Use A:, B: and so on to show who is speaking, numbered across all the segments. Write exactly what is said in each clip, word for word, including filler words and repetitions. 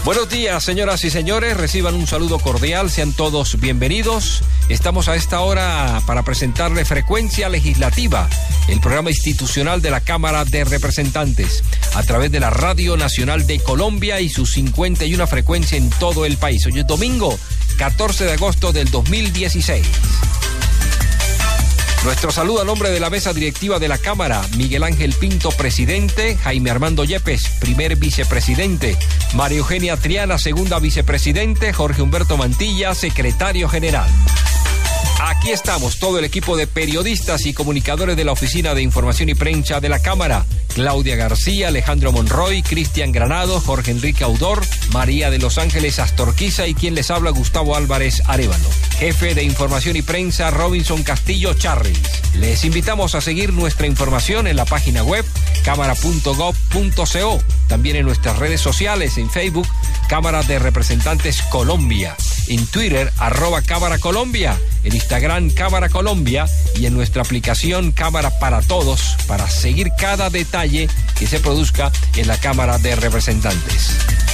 A: Buenos días, señoras y señores, reciban un saludo cordial, sean todos bienvenidos. Estamos a esta hora para presentarle Frecuencia Legislativa, el programa institucional de la Cámara de Representantes, a través de la Radio Nacional de Colombia y sus cincuenta y una frecuencias en todo el país. Hoy es domingo, catorce de agosto del dos mil dieciséis. Nuestro saludo a nombre de la mesa directiva de la Cámara: Miguel Ángel Pinto, presidente; Jaime Armando Yepes, primer vicepresidente; María Eugenia Triana, segunda vicepresidente; Jorge Humberto Mantilla, secretario general. Aquí estamos, todo el equipo de periodistas y comunicadores de la Oficina de Información y Prensa de la Cámara: Claudia García, Alejandro Monroy, Cristian Granado, Jorge Enrique Audor, María de Los Ángeles Astorquiza y quien les habla, Gustavo Álvarez Arévalo. Jefe de Información y Prensa, Robinson Castillo Charris. Les invitamos a seguir nuestra información en la página web cámara punto gob punto co, también en nuestras redes sociales, en Facebook, Cámara de Representantes Colombia, en Twitter, arroba Cámara Colombia, en Instagram, Cámara Colombia, y en nuestra aplicación Cámara para Todos, para seguir cada detalle que se produzca en la Cámara de Representantes.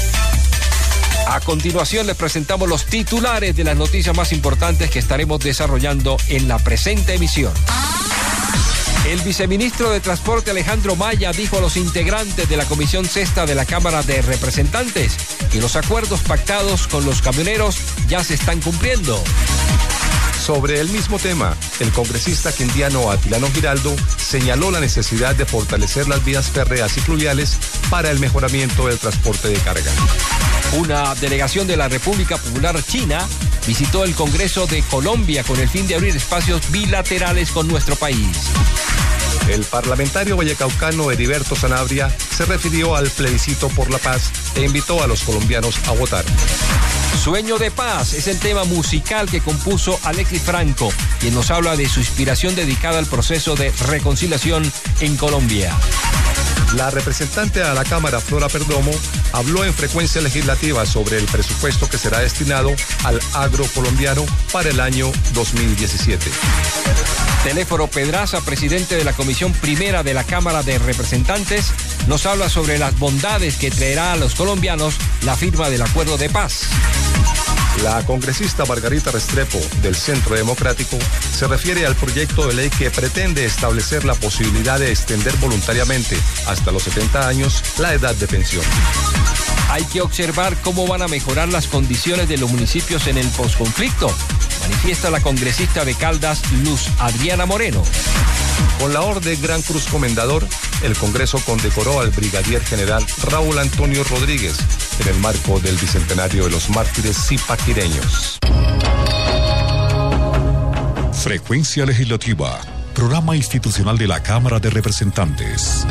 A: A continuación les presentamos los titulares de las noticias más importantes que estaremos desarrollando en la presente emisión. El viceministro de Transporte Alejandro Maya dijo a los integrantes de la Comisión Sexta de la Cámara de Representantes que los acuerdos pactados con los camioneros ya se están cumpliendo.
B: Sobre el mismo tema, el congresista quindiano Atilano Giraldo señaló la necesidad de fortalecer las vías férreas y fluviales para el mejoramiento del transporte de carga.
A: Una delegación de la República Popular China visitó el Congreso de Colombia con el fin de abrir espacios bilaterales con nuestro país.
B: El parlamentario vallecaucano Heriberto Sanabria se refirió al plebiscito por la paz e invitó a los colombianos a votar.
A: Sueño de paz es el tema musical que compuso Alexis Franco, quien nos habla de su inspiración dedicada al proceso de reconciliación en Colombia.
B: La representante a la Cámara, Flora Perdomo, habló en Frecuencia Legislativa sobre el presupuesto que será destinado al agro colombiano para el año dos mil diecisiete.
A: Teléforo Pedraza, presidente de la Comisión Primera de la Cámara de Representantes, nos habla sobre las bondades que traerá a los colombianos la firma del acuerdo de paz.
B: La congresista Margarita Restrepo, del Centro Democrático, se refiere al proyecto de ley que pretende establecer la posibilidad de extender voluntariamente hasta los setenta años la edad de pensión.
A: Hay que observar cómo van a mejorar las condiciones de los municipios en el posconflicto, manifiesta la congresista de Caldas, Luz Adriana Moreno.
B: Con la Orden Gran Cruz Comendador, el Congreso condecoró al brigadier general Raúl Antonio Rodríguez en el marco del bicentenario de los mártires zipaquireños.
C: Frecuencia Legislativa, programa institucional de la Cámara de Representantes.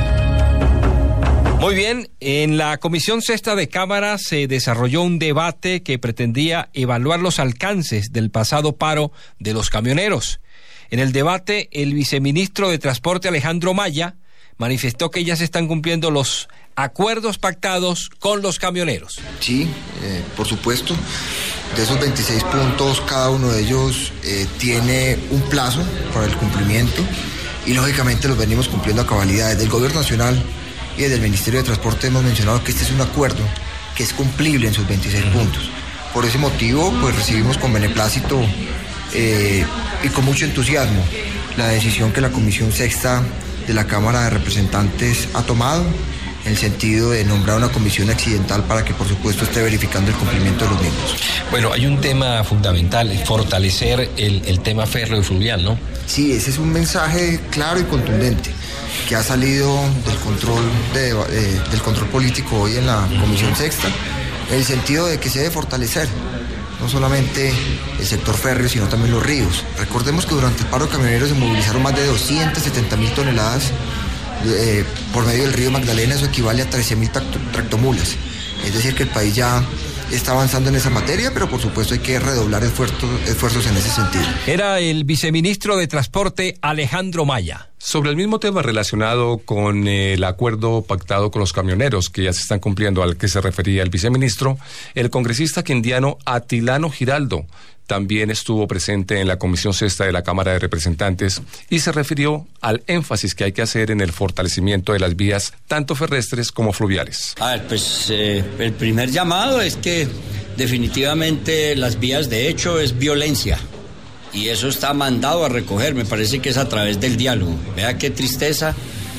A: Muy bien, en la Comisión Sexta de Cámara se desarrolló un debate que pretendía evaluar los alcances del pasado paro de los camioneros. En el debate, el viceministro de Transporte Alejandro Maya manifestó que ya se están cumpliendo los acuerdos pactados con los camioneros.
D: Sí, eh, por supuesto. De esos veintiséis puntos, cada uno de ellos eh, tiene un plazo para el cumplimiento y lógicamente los venimos cumpliendo a cabalidad. Desde el Gobierno Nacional y desde el Ministerio de Transporte hemos mencionado que este es un acuerdo que es cumplible en sus veintiséis puntos. Por ese motivo, pues recibimos con beneplácito eh, y con mucho entusiasmo la decisión que la Comisión Sexta de la Cámara de Representantes ha tomado, en el sentido de nombrar una comisión accidental para que, por supuesto, esté verificando el cumplimiento de los mismos.
A: Bueno, hay un tema fundamental, fortalecer el, el tema férreo y fluvial, ¿no?
D: Sí, ese es un mensaje claro y contundente que ha salido del control, de, eh, del control político hoy en la Comisión Sexta, en el sentido de que se debe fortalecer no solamente el sector férreo, sino también los ríos. Recordemos que durante el paro de camioneros se movilizaron más de doscientas setenta mil toneladas eh, por medio del río Magdalena. Eso equivale a trece mil tractomulas. Es decir, que el país ya está avanzando en esa materia, pero por supuesto hay que redoblar esfuerzos, esfuerzos en ese sentido.
A: Era el viceministro de Transporte Alejandro Maya.
B: Sobre el mismo tema relacionado con eh, el acuerdo pactado con los camioneros que ya se están cumpliendo, al que se refería el viceministro, el congresista quindiano Atilano Giraldo también estuvo presente en la Comisión Sexta de la Cámara de Representantes y se refirió al énfasis que hay que hacer en el fortalecimiento de las vías tanto terrestres como fluviales.
E: A ver, pues eh, el primer llamado es que definitivamente las vías de hecho es violencia. Y eso está mandado a recoger, me parece que es a través del diálogo. Vea qué tristeza,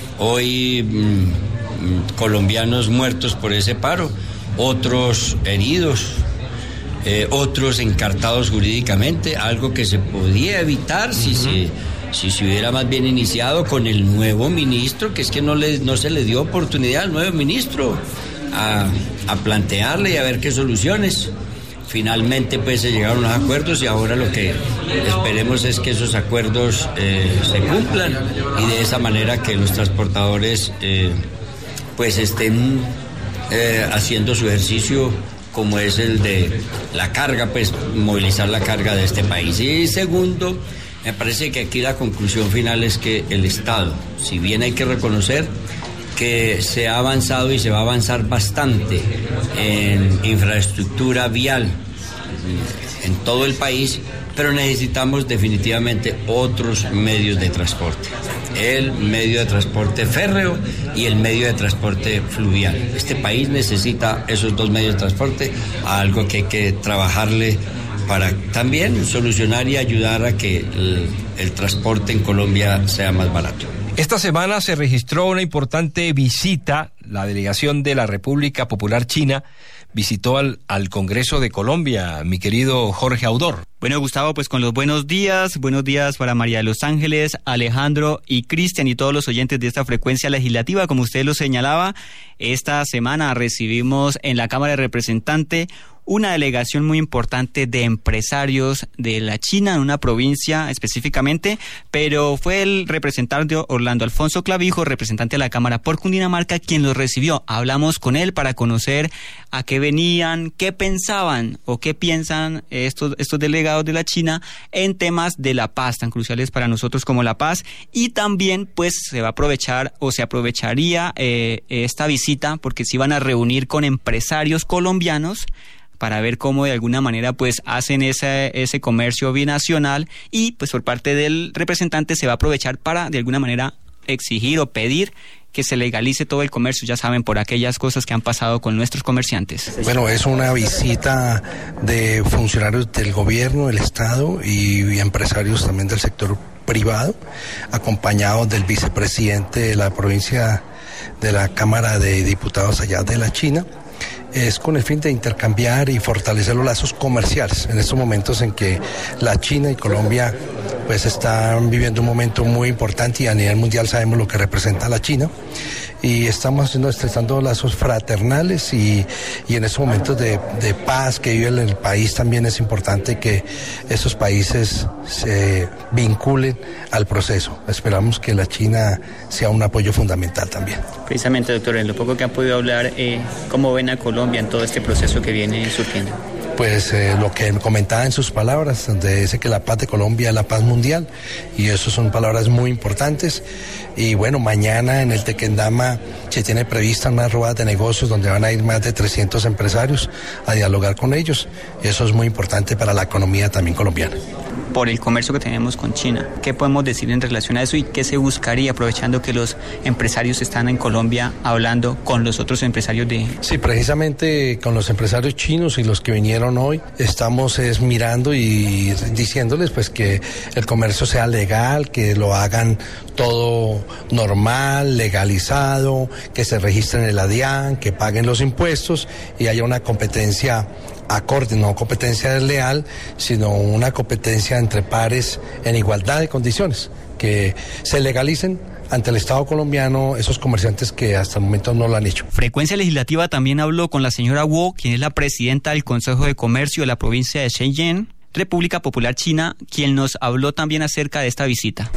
E: hoy mmm, colombianos muertos por ese paro, otros heridos, eh, otros encartados jurídicamente, algo que se podía evitar si, uh-huh. se, si se hubiera más bien iniciado con el nuevo ministro, que es que no, le, no se le dio oportunidad al nuevo ministro a, a plantearle y a ver qué soluciones. Finalmente pues se llegaron a acuerdos y ahora lo que esperemos es que esos acuerdos eh, se cumplan y de esa manera que los transportadores eh, pues estén eh, haciendo su ejercicio como es el de la carga, pues movilizar la carga de este país. Y segundo, me parece que aquí la conclusión final es que el Estado, si bien hay que reconocer que se ha avanzado y se va a avanzar bastante en infraestructura vial en todo el país, pero necesitamos definitivamente otros medios de transporte. El medio de transporte férreo y el medio de transporte fluvial. Este país necesita esos dos medios de transporte, algo que hay que trabajarle para también solucionar y ayudar a que el, el transporte en Colombia sea más barato.
A: Esta semana se registró una importante visita. La delegación de la República Popular China visitó al, al Congreso de Colombia, mi querido Jorge Audor.
F: Bueno, Gustavo, pues con los buenos días, buenos días para María de los Ángeles, Alejandro y Cristian y todos los oyentes de esta frecuencia legislativa. Como usted lo señalaba, esta semana recibimos en la Cámara de Representantes una delegación muy importante de empresarios de la China, en una provincia específicamente, pero fue el representante Orlando Alfonso Clavijo, representante de la Cámara por Cundinamarca, quien los recibió. Hablamos con él para conocer a qué venían, qué pensaban o qué piensan estos, estos delegados de la China en temas de la paz, tan cruciales para nosotros como la paz, y también pues se va a aprovechar o se aprovecharía eh, esta visita porque se iban a reunir con empresarios colombianos para ver cómo de alguna manera pues hacen ese, ese comercio binacional y pues por parte del representante se va a aprovechar para de alguna manera exigir o pedir que se legalice todo el comercio, ya saben, por aquellas cosas que han pasado con nuestros comerciantes.
G: Bueno, es una visita de funcionarios del gobierno, del Estado y, y empresarios también del sector privado, acompañados del vicepresidente de la provincia de la Cámara de Diputados allá de la China. Es con el fin de intercambiar y fortalecer los lazos comerciales en estos momentos en que la China y Colombia pues están viviendo un momento muy importante y a nivel mundial sabemos lo que representa la China y estamos haciendo, estrechando lazos fraternales y, y en estos momentos de, de paz que vive el país también es importante que estos países se vinculen al proceso. Esperamos que la China sea un apoyo fundamental también.
F: Precisamente, doctor, en lo poco que han podido hablar, eh, ¿cómo ven a Colombia en todo este proceso que viene surgiendo?
G: Pues eh, lo que comentaba en sus palabras, donde dice que la paz de Colombia es la paz mundial, y eso son palabras muy importantes. Y bueno, mañana en el Tequendama se tiene prevista una rueda de negocios donde van a ir más de trescientos empresarios a dialogar con ellos. Eso es muy importante para la economía también colombiana.
F: Por el comercio que tenemos con China, ¿qué podemos decir en relación a eso y qué se buscaría aprovechando que los empresarios están en Colombia hablando con los otros empresarios de...?
G: Sí, precisamente con los empresarios chinos y los que vinieron hoy, estamos es mirando y diciéndoles pues que el comercio sea legal, que lo hagan todo normal, legalizado, que se registren en el ADIAN, que paguen los impuestos y haya una competencia acorde, no competencia desleal, sino una competencia entre pares en igualdad de condiciones, que se legalicen ante el Estado colombiano esos comerciantes que hasta el momento no lo han hecho.
F: Frecuencia Legislativa también habló con la señora Wu, quien es la presidenta del Consejo de Comercio de la provincia de Zhejiang, República Popular China, quien nos habló también acerca de esta visita.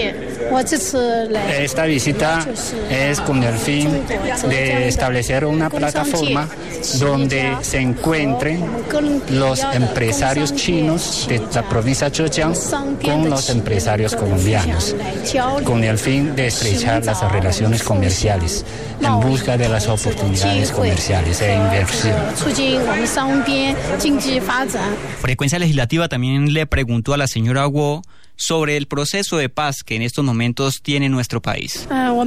H: Esta visita es con el fin de establecer una plataforma donde se encuentren los empresarios chinos de la provincia de Zhejiang con los empresarios colombianos, con el fin de estrechar las relaciones comerciales en busca de las oportunidades comerciales e inversión.
F: Frecuencia Legislativa también le preguntó a la señora Guo sobre el proceso de paz que en estos momentos tiene nuestro país.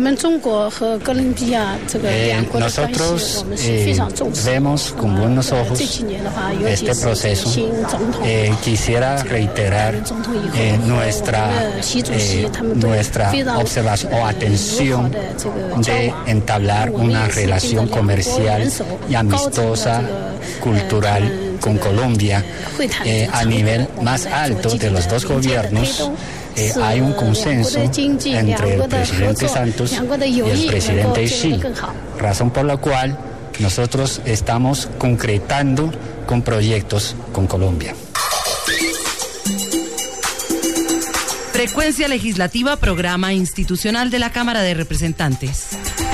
H: Eh, nosotros eh, vemos con buenos ojos este proceso. Eh, quisiera reiterar eh, nuestra, eh, nuestra observación o atención de entablar una relación comercial y amistosa, cultural, con Colombia eh, a nivel más alto de los dos gobiernos. Eh, hay un consenso entre el presidente Santos y el presidente Xi, razón por la cual nosotros estamos concretando con proyectos con Colombia.
I: Frecuencia Legislativa, programa institucional de la Cámara de Representantes.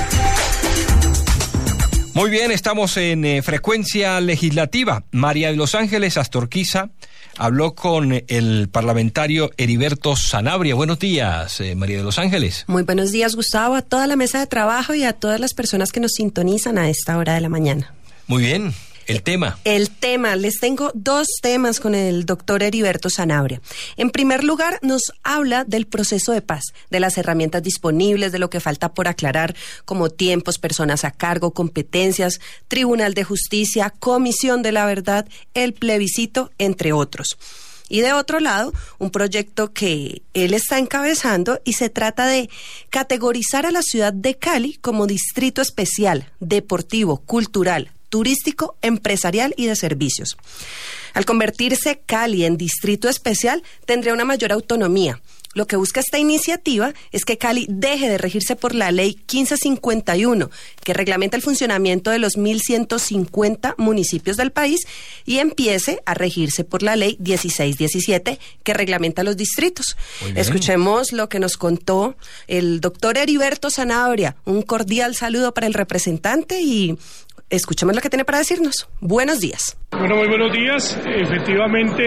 A: Muy bien, estamos en eh, Frecuencia Legislativa. María de los Ángeles Astorquiza habló con el parlamentario Heriberto Sanabria. Buenos días, eh, María de los Ángeles.
J: Muy buenos días, Gustavo, a toda la mesa de trabajo y a todas las personas que nos sintonizan a esta hora de la mañana.
A: Muy bien. El tema.
J: El tema. Les tengo dos temas con el doctor Heriberto Sanabria. En primer lugar, nos habla del proceso de paz, de las herramientas disponibles, de lo que falta por aclarar, como tiempos, personas a cargo, competencias, Tribunal de Justicia, Comisión de la Verdad, el plebiscito, entre otros. Y de otro lado, un proyecto que él está encabezando y se trata de categorizar a la ciudad de Cali como distrito especial, deportivo, cultural, turístico, empresarial y de servicios. Al convertirse Cali en distrito especial, tendría una mayor autonomía. Lo que busca esta iniciativa es que Cali deje de regirse por la ley quince cincuenta y uno, que reglamenta el funcionamiento de los mil ciento cincuenta municipios del país, y empiece a regirse por la ley dieciséis diecisiete, que reglamenta los distritos. Escuchemos lo que nos contó el doctor Heriberto Sanabria. Un cordial saludo para el representante y escuchemos lo que tiene para decirnos. Buenos días.
K: Bueno, muy buenos días. Efectivamente,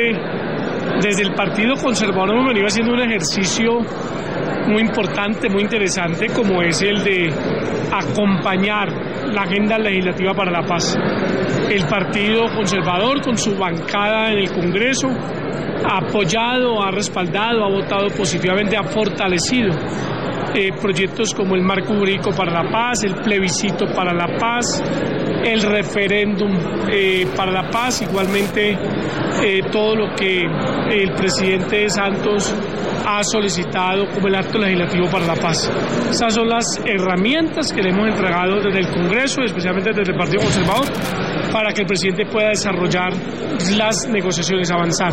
K: desde el Partido Conservador hemos venido haciendo un ejercicio muy importante, muy interesante, como es el de acompañar la agenda legislativa para la paz. El Partido Conservador, con su bancada en el Congreso, ha apoyado, ha respaldado, ha votado positivamente, ha fortalecido Eh, proyectos como el marco jurídico para la paz, el plebiscito para la paz, el referéndum eh, para la paz, igualmente eh, todo lo que el presidente Santos ha solicitado como el acto legislativo para la paz. Esas son las herramientas que le hemos entregado desde el Congreso, especialmente desde el Partido Conservador, para que el presidente pueda desarrollar las negociaciones, avanzar.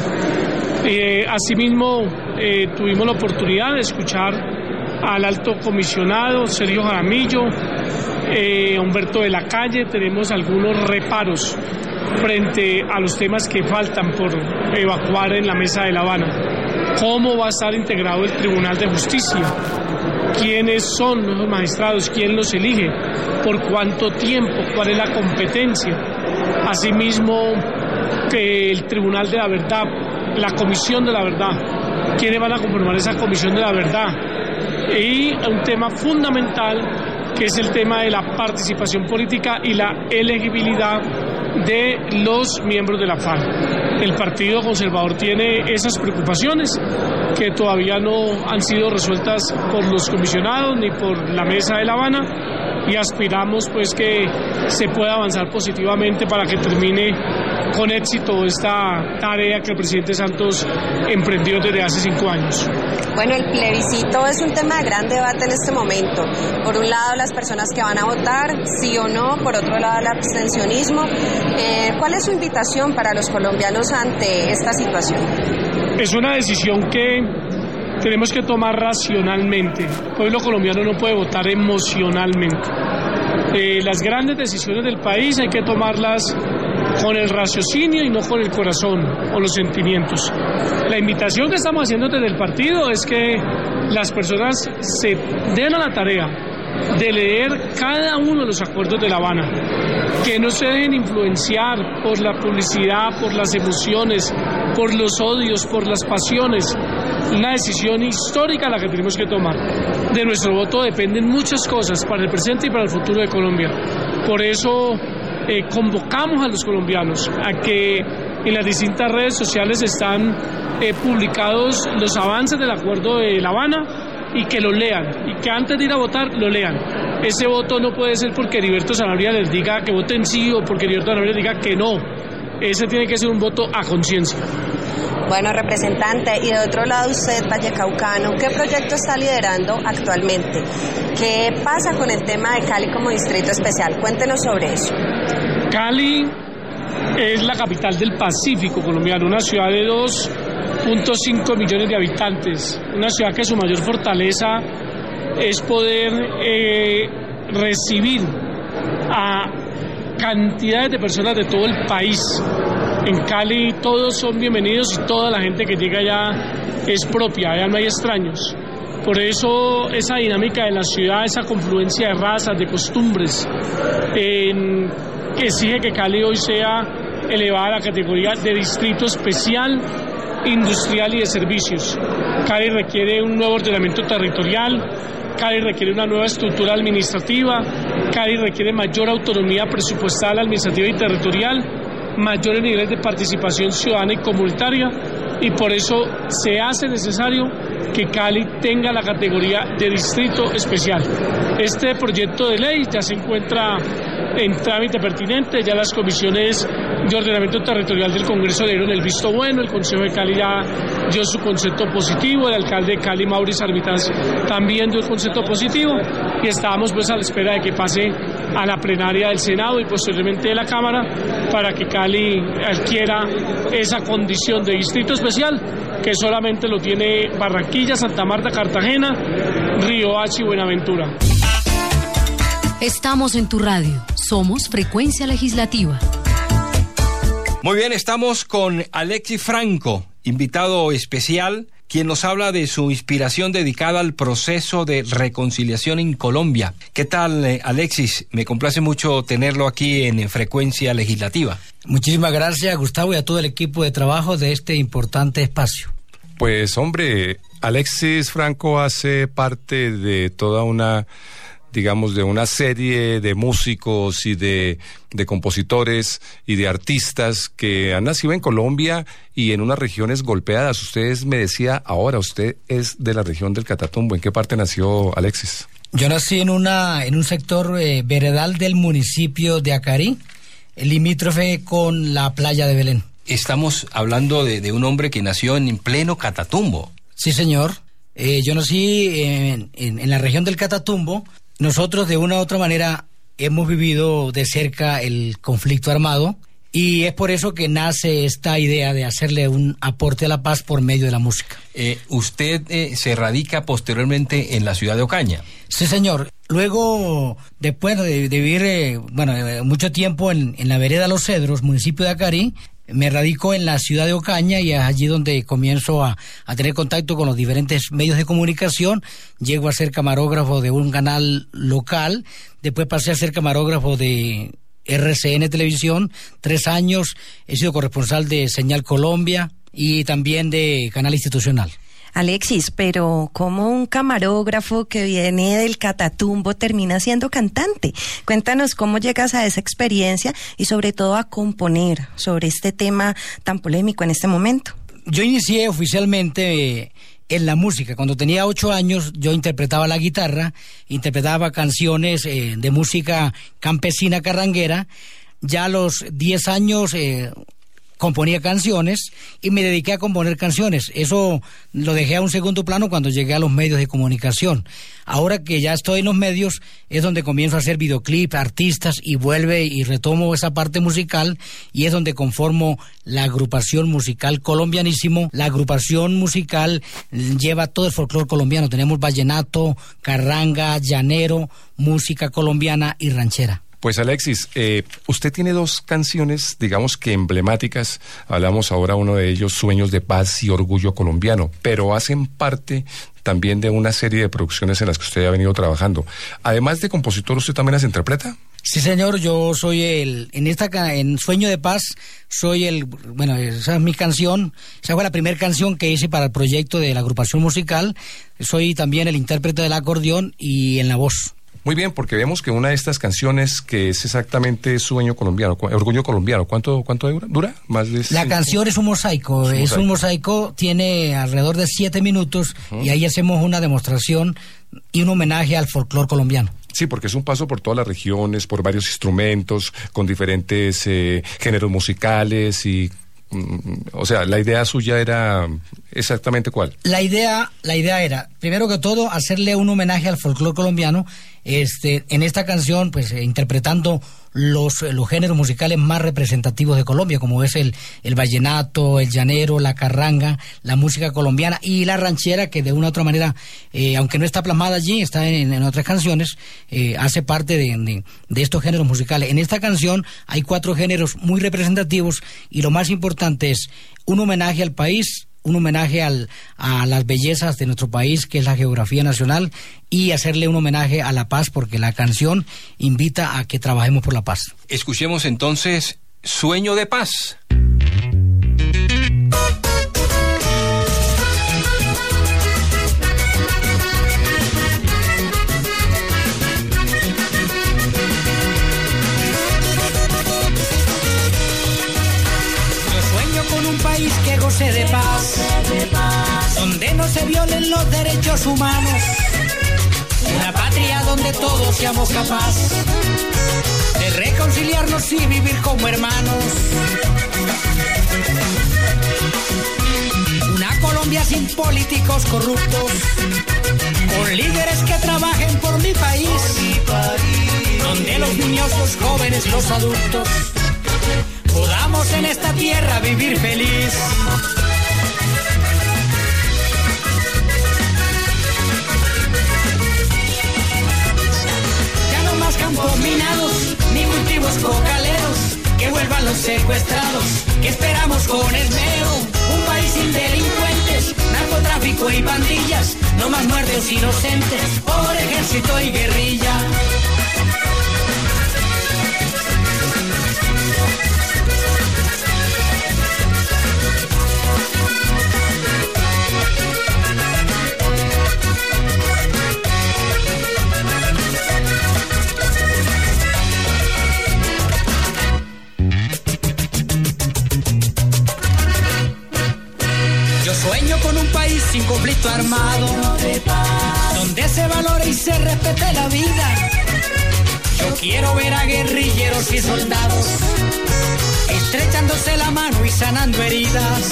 K: Eh, asimismo, eh, tuvimos la oportunidad de escuchar al alto comisionado Sergio Jaramillo, eh, Humberto de la Calle. Tenemos algunos reparos frente a los temas que faltan por evacuar en la mesa de La Habana. ¿Cómo va a estar integrado el Tribunal de Justicia? ¿Quiénes son los magistrados? ¿Quién los elige? ¿Por cuánto tiempo? ¿Cuál es la competencia? Asimismo, que el Tribunal de la Verdad, la Comisión de la Verdad, ¿quiénes van a conformar esa Comisión de la Verdad? Y un tema fundamental, que es el tema de la participación política y la elegibilidad de los miembros de la FARC. El Partido Conservador tiene esas preocupaciones que todavía no han sido resueltas por los comisionados ni por la Mesa de La Habana, y aspiramos pues que se pueda avanzar positivamente para que termine con éxito esta tarea que el presidente Santos emprendió desde hace cinco años.
J: Bueno, el plebiscito es un tema de gran debate en este momento. Por un lado, las personas que van a votar, sí o no. Por otro lado, el abstencionismo. Eh, ¿Cuál es su invitación para los colombianos ante esta situación?
K: Es una decisión que tenemos que tomar racionalmente. El pueblo colombiano no puede votar emocionalmente. Eh, las grandes decisiones del país hay que tomarlas con el raciocinio y no con el corazón o los sentimientos. La invitación que estamos haciendo desde el partido es que las personas se den a la tarea de leer cada uno de los acuerdos de La Habana, que no se dejen influenciar por la publicidad, por las emociones, por los odios, por las pasiones. Una decisión histórica la que tenemos que tomar. De nuestro voto dependen muchas cosas para el presente y para el futuro de Colombia. Por eso eh, convocamos a los colombianos a que en las distintas redes sociales están eh, publicados los avances del acuerdo de La Habana y que lo lean, y que antes de ir a votar lo lean. Ese voto no puede ser porque Heriberto Zanabria les diga que voten sí o porque Heriberto Zanabria les diga que no. Ese tiene que ser un voto a conciencia.
J: Bueno, representante, y de otro lado usted, vallecaucano, ¿qué proyecto está liderando actualmente? ¿Qué pasa con el tema de Cali como distrito especial? Cuéntenos sobre eso.
K: Cali es la capital del Pacífico colombiano, una ciudad de dos punto cinco millones de habitantes, una ciudad que su mayor fortaleza es poder eh, recibir a cantidades de personas de todo el país. En Cali todos son bienvenidos y toda la gente que llega allá es propia, allá no hay extraños. Por eso esa dinámica de la ciudad, esa confluencia de razas, de costumbres, en, que exige que Cali hoy sea elevada a la categoría de distrito especial, industrial y de servicios. Cali requiere un nuevo ordenamiento territorial, Cali requiere una nueva estructura administrativa, Cali requiere mayor autonomía presupuestal, administrativa y territorial, mayores niveles de participación ciudadana y comunitaria, y por eso se hace necesario que Cali tenga la categoría de distrito especial. Este proyecto de ley ya se encuentra en trámite pertinente, ya las comisiones de ordenamiento territorial del Congreso le dieron el visto bueno, el Consejo de Cali ya dio su concepto positivo, el alcalde de Cali, Mauricio Armitage, también dio el concepto positivo, y estábamos pues a la espera de que pase a la plenaria del Senado y posteriormente de la Cámara para que Cali adquiera esa condición de distrito especial que solamente lo tiene Barranquilla, Santa Marta, Cartagena, Riohacha y Buenaventura.
I: Estamos en tu radio. Somos Frecuencia Legislativa.
A: Muy bien, estamos con Alexis Franco, invitado especial, quien nos habla de su inspiración dedicada al proceso de reconciliación en Colombia. ¿Qué tal, eh, Alexis? Me complace mucho tenerlo aquí en Frecuencia Legislativa.
L: Muchísimas gracias, Gustavo, y a todo el equipo de trabajo de este importante espacio.
B: Pues, hombre, Alexis Franco hace parte de toda una, digamos, de una serie de músicos y de, de compositores y de artistas que han nacido en Colombia y en unas regiones golpeadas. Usted me decía, ahora usted es de la región del Catatumbo. ¿En qué parte nació Alexis?
L: Yo nací en una en un sector eh, veredal del municipio de Acarí, limítrofe con la playa de Belén.
A: Estamos hablando de, de un hombre que nació en pleno Catatumbo.
L: Sí, señor. Eh, yo nací en, en, en la región del Catatumbo. Nosotros de una u otra manera hemos vivido de cerca el conflicto armado y es por eso que nace esta idea de hacerle un aporte a la paz por medio de la música.
A: Eh, ¿Usted eh, se radica posteriormente en la ciudad de Ocaña?
L: Sí, señor. Luego, después de, de vivir eh, bueno, eh, mucho tiempo en, en la vereda Los Cedros, municipio de Acarí, me radico en la ciudad de Ocaña y es allí donde comienzo a, a tener contacto con los diferentes medios de comunicación. Llego a ser camarógrafo de un canal local, después pasé a ser camarógrafo de R C N Televisión, tres años, he sido corresponsal de Señal Colombia y también de Canal Institucional.
J: Alexis, pero ¿cómo un camarógrafo que viene del Catatumbo termina siendo cantante? Cuéntanos cómo llegas a esa experiencia y sobre todo a componer sobre este tema tan polémico en este momento.
L: Yo inicié oficialmente eh, en la música. Cuando tenía ocho años yo interpretaba la guitarra, interpretaba canciones eh, de música campesina carranguera. Ya a los diez años... Eh, componía canciones y me dediqué a componer canciones. Eso lo dejé a un segundo plano cuando llegué a los medios de comunicación. Ahora que ya estoy en los medios es donde comienzo a hacer videoclips, artistas y vuelve y retomo esa parte musical y es donde conformo la agrupación musical Colombianísimo. La agrupación musical lleva todo el folclore colombiano. Tenemos vallenato, carranga, llanero, música colombiana y ranchera.
B: Pues Alexis, eh, usted tiene dos canciones, digamos que emblemáticas. Hablamos ahora uno de ellos, Sueños de Paz y Orgullo Colombiano, pero hacen parte también de una serie de producciones en las que usted ha venido trabajando. Además de compositor, ¿usted también las interpreta?
L: Sí, señor, yo soy el, en esta, en Sueño de Paz, soy el, bueno, esa es mi canción, esa fue la primera canción que hice para el proyecto de la agrupación musical. Soy también el intérprete del acordeón y en la voz.
B: Muy bien, porque vemos que una de estas canciones, que es exactamente Sueño Colombiano, Orgullo Colombiano, ¿cuánto, cuánto dura? ¿Dura? Más de
L: La cinco... canción es un mosaico, es un mosaico, es un mosaico tiene alrededor de siete minutos uh-huh. y ahí hacemos una demostración y un homenaje al folclore colombiano.
B: Sí, porque es un paso por todas las regiones, por varios instrumentos, con diferentes eh, géneros musicales y... O sea, la idea suya era exactamente ¿cuál?
L: La idea, la idea era, primero que todo, hacerle un homenaje al folclore colombiano, este, en esta canción, pues, eh, interpretando los, los géneros musicales más representativos de Colombia, como es el, el vallenato, el llanero, la carranga, la música colombiana y la ranchera, que de una u otra manera, eh, aunque no está plasmada allí, está en, en otras canciones, eh, hace parte de, de, de estos géneros musicales. En esta canción hay cuatro géneros muy representativos y lo más importante es un homenaje al país, un homenaje al, a las bellezas de nuestro país, que es la geografía nacional, y hacerle un homenaje a la paz, porque la canción invita a que trabajemos por la paz.
A: Escuchemos entonces Sueño de Paz.
M: País que goce de paz, donde no se violen los derechos humanos, una patria donde todos seamos capaces de reconciliarnos y vivir como hermanos, una Colombia sin políticos corruptos, con líderes que trabajen por mi país, donde los niños, los jóvenes, los adultos podamos en esta tierra vivir feliz. Ya no más campos minados, ni cultivos cocaleros, que vuelvan los secuestrados, que esperamos con esmero. Un país sin delincuentes, narcotráfico y pandillas, no más muertos inocentes por ejército y guerrilla. Sueño con un país sin conflicto armado, donde se valore y se respete la vida. Yo quiero ver a guerrilleros y soldados estrechándose la mano y sanando heridas.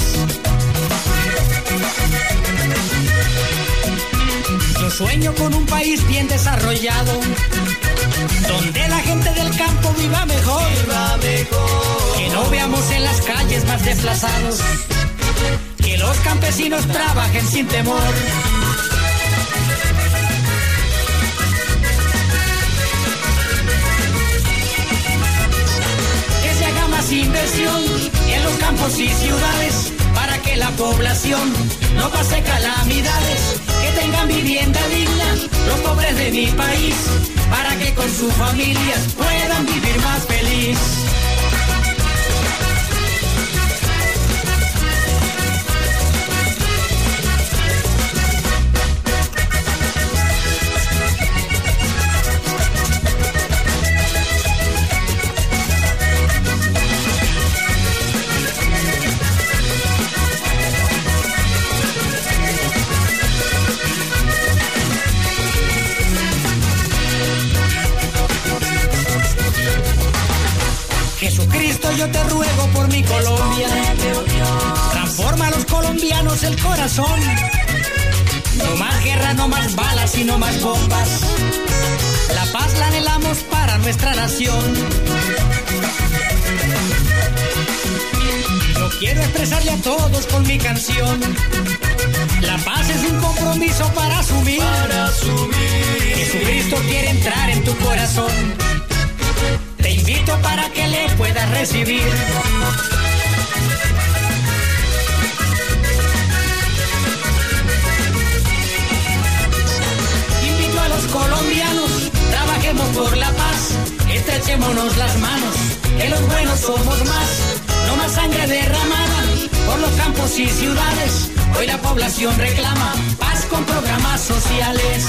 M: Yo sueño con un país bien desarrollado, donde la gente del campo viva mejor, viva mejor. Que no veamos en las calles más desplazados, que los campesinos trabajen sin temor. Que se haga más inversión en los campos y ciudades, para que la población no pase calamidades. Que tengan vivienda digna los pobres de mi país, para que con sus familias puedan vivir más feliz. Jesucristo, yo te ruego por mi Colombia, transforma a los colombianos el corazón. No más guerra, no más balas y no más bombas, la paz la anhelamos para nuestra nación. Yo quiero expresarle a todos con mi canción, la paz es un compromiso para asumir, para asumir. Jesucristo quiere entrar en tu corazón. para que le pueda recibir. Invito a los colombianos, trabajemos por la paz, estrechémonos las manos, que los buenos somos más. No más sangre derramada por los campos y ciudades. Hoy la población reclama paz con programas sociales.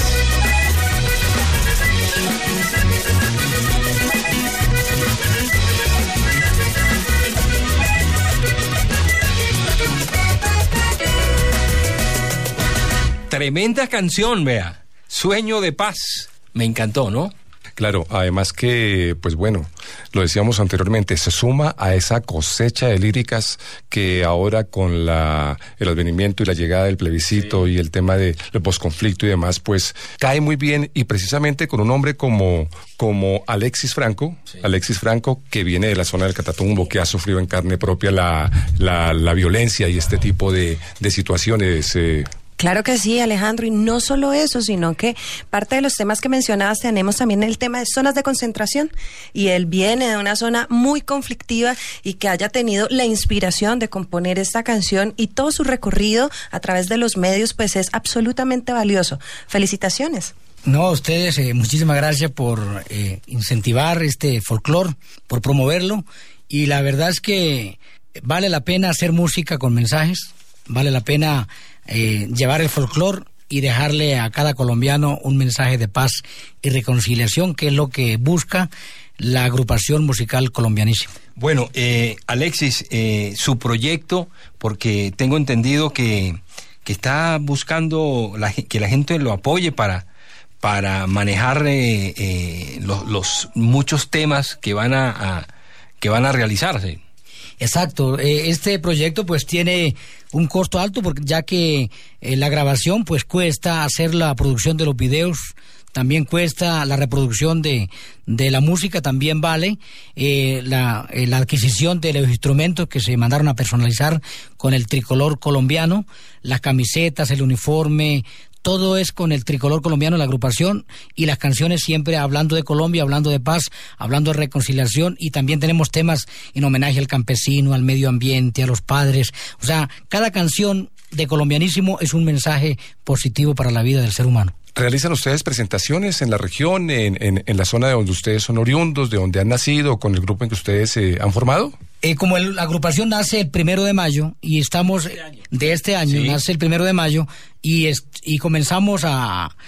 A: Tremenda canción, vea. Sueño de paz. Me encantó, ¿no?
B: Claro, además que, pues bueno, lo decíamos anteriormente, se suma a esa cosecha de líricas que ahora con la el advenimiento y la llegada del plebiscito sí. y el tema de el posconflicto y demás, pues cae muy bien, y precisamente con un hombre como, como Alexis Franco, sí. Alexis Franco, que viene de la zona del Catatumbo, que ha sufrido en carne propia la, la, la violencia y este tipo de, de situaciones. Eh,
J: Claro que sí, Alejandro, y no solo eso, sino que parte de los temas que mencionabas tenemos también el tema de zonas de concentración, y él viene de una zona muy conflictiva y que haya tenido la inspiración de componer esta canción y todo su recorrido a través de los medios, pues es absolutamente valioso. Felicitaciones.
L: No, a ustedes, eh, muchísimas gracias por eh, incentivar este folclore, por promoverlo, y la verdad es que vale la pena hacer música con mensajes, vale la pena Eh, llevar el folclore y dejarle a cada colombiano un mensaje de paz y reconciliación, que es lo que busca la agrupación musical Colombianísimo.
A: Bueno, eh, Alexis, eh, su proyecto, porque tengo entendido que, que está buscando la, que la gente lo apoye para, para manejar eh, eh, los, los muchos temas que van a, a que van a realizarse.
L: Exacto, eh, este proyecto pues tiene un costo alto, porque ya que eh, la grabación pues cuesta, hacer la producción de los videos también cuesta, la reproducción de, de la música también vale, eh, la, eh, la adquisición de los instrumentos que se mandaron a personalizar con el tricolor colombiano, las camisetas, el uniforme, todo es con el tricolor colombiano, la agrupación, y las canciones siempre hablando de Colombia, hablando de paz, hablando de reconciliación, y también tenemos temas en homenaje al campesino, al medio ambiente, a los padres. O sea, cada canción de Colombianísimo es un mensaje positivo para la vida del ser humano.
B: ¿Realizan ustedes presentaciones en la región, en, en, en la zona de donde ustedes son oriundos, de donde han nacido, con el grupo en que ustedes eh, han formado?
L: Eh, como el, la agrupación nace el primero de mayo y estamos este de este año, sí. nace el primero de mayo y, es, y comenzamos a, a,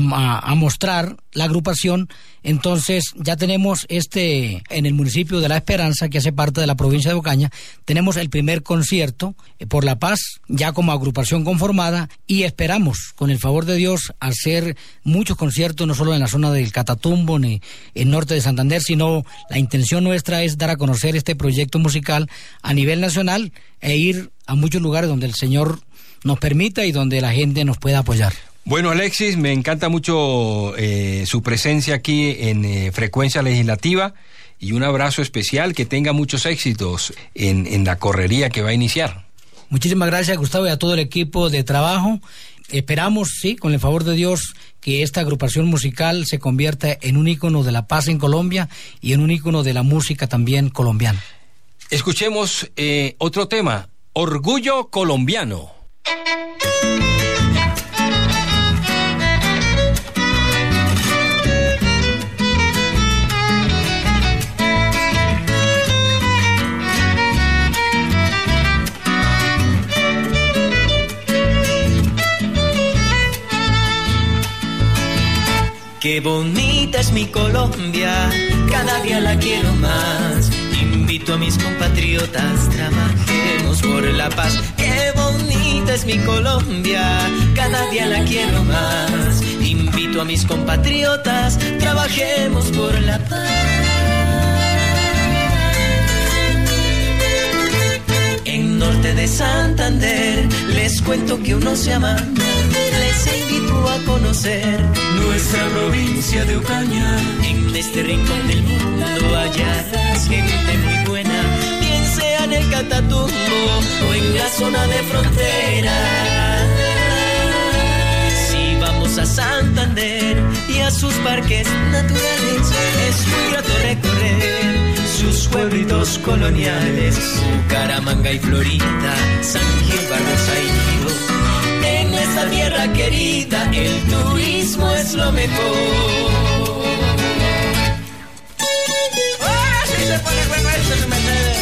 L: a mostrar la agrupación, entonces ya tenemos este, en el municipio de La Esperanza, que hace parte de la provincia de Ocaña, tenemos el primer concierto eh, por la paz, ya como agrupación conformada, y esperamos, con el favor de Dios, hacer muchos conciertos, no solo en la zona del Catatumbo, ni en norte de Santander, sino la intención nuestra es dar a conocer este proyecto musical a nivel nacional e ir a muchos lugares donde el Señor nos permita y donde la gente nos pueda apoyar.
A: Bueno, Alexis, me encanta mucho eh, su presencia aquí en eh, Frecuencia Legislativa, y un abrazo especial, que tenga muchos éxitos en, en la correría que va a iniciar.
L: Muchísimas gracias, Gustavo, y a todo el equipo de trabajo. Esperamos, sí, con el favor de Dios, que esta agrupación musical se convierta en un ícono de la paz en Colombia y en un ícono de la música también colombiana.
A: Escuchemos eh, otro tema, Orgullo Colombiano.
M: Qué bonita es mi Colombia, cada día la quiero más. Invito a mis compatriotas, trabajemos por la paz. Qué bonita es mi Colombia, cada día la quiero más. Invito a mis compatriotas, trabajemos por la paz. En norte de Santander les cuento que uno se ama. Les invito a conocer nuestra provincia de Ocaña. En este rincón del mundo hallarás gente muy buena, bien sea en el Catatumbo o en la zona de frontera. Si vamos a Santander y a sus parques naturales, es muy grato recorrer su
N: sus pueblitos coloniales, Bucaramanga y Florida, San Gil, Barbosa y Girón. En nuestra tierra querida el turismo es lo mejor. ¡Ah, sí se pone bueno esto, se me mueve!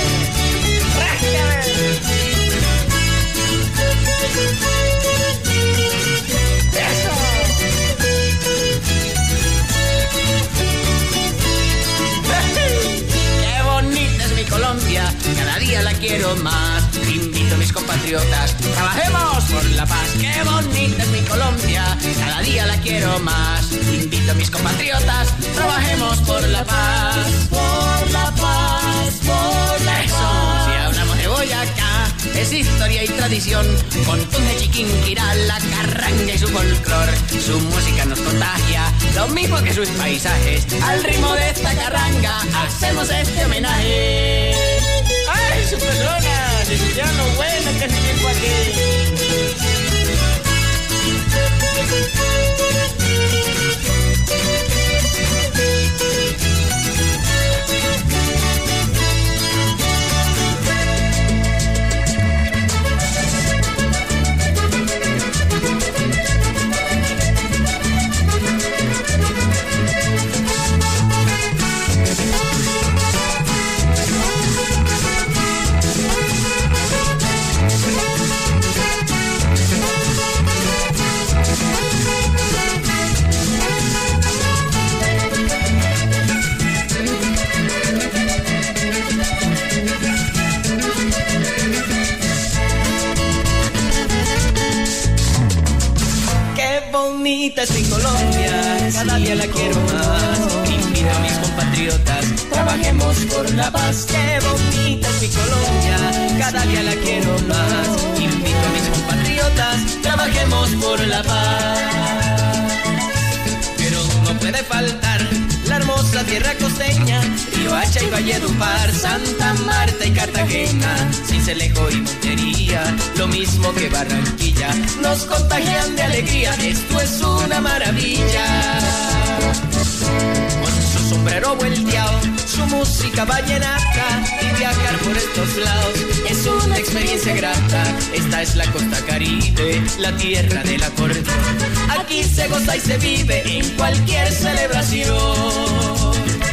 O: Colombia, cada día la quiero más. Invito a mis compatriotas, trabajemos por la paz. Qué bonita es mi Colombia, cada día la quiero más. Invito a mis compatriotas, trabajemos por la paz. Por la paz, por la Eso, paz. Si hablamos de Boyacá, es historia y tradición. Con Tunja, Chiquinquirá, la carranga y su folclor. Su música nos contagia, lo mismo que sus paisajes. Al ritmo de esta carranga, hacemos este homenaje. ¡Ay, su persona! Siciliano bueno que se tiempo aquí. Bonita es mi Colombia, cada día la quiero más. Invito a mis compatriotas, trabajemos por la paz. Qué bonita es mi Colombia, cada día la quiero más. Invito a mis compatriotas, trabajemos por la paz. Pero no puede faltar la hermosa tierra costeña, Riohacha y Valledupar, Santa Marta y Cartagena, Sincelejo y Montería, lo mismo que Barranquilla, nos contagian de alegría, esto es una maravilla. Con su sombrero volteado, su música vallenata y viajar por estos lados es una experiencia grata. Esta es la costa Caribe, la tierra del acordeón. Aquí se goza y se vive en cualquier celebración.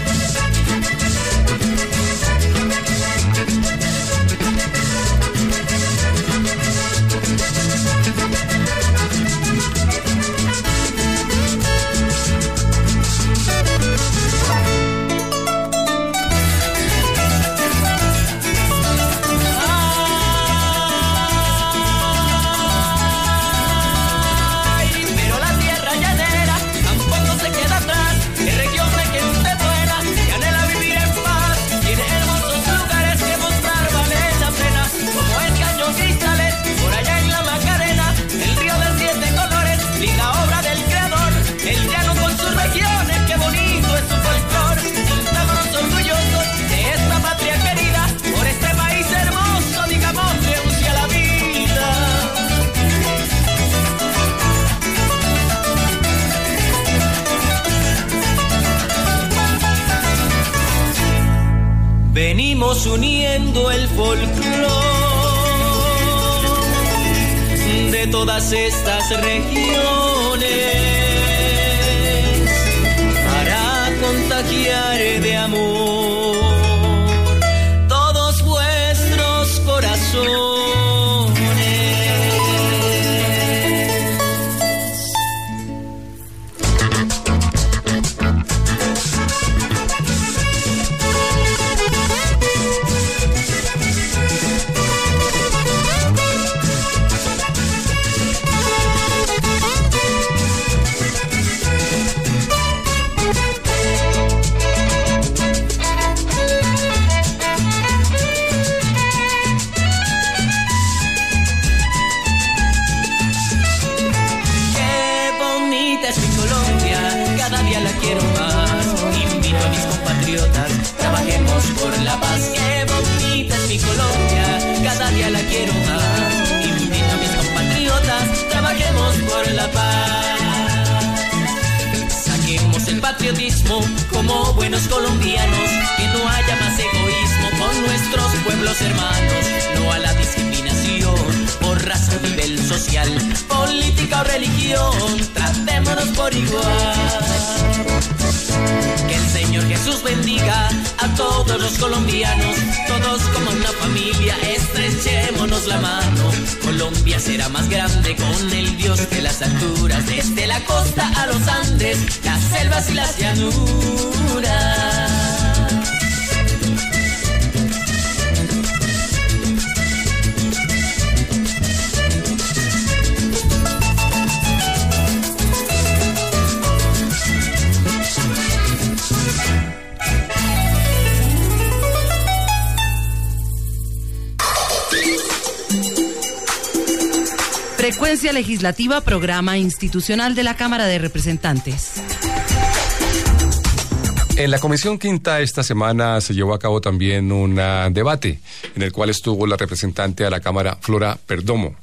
O: Venimos uniendo el folclor de todas estas regiones para contagiar de amor todos vuestros corazones. Por la paz, qué bonita es mi Colombia, cada día la quiero más. Invito a mis compatriotas, trabajemos por la paz. Saquemos el patriotismo como buenos colombianos, que no haya más egoísmo.
N: hermanos, no a la discriminación por raza, nivel social, política o religión, tratémonos por igual. Que el Señor Jesús bendiga a todos los colombianos, todos como una familia, estrechémonos la mano. Colombia será más grande con el Dios de las alturas, desde la costa a los Andes, las selvas y las llanuras.
I: Frecuencia Legislativa, programa institucional de la Cámara de Representantes.
B: En la Comisión Quinta esta semana se llevó a cabo también un debate en el cual estuvo la representante a la Cámara, Flora Perdomo.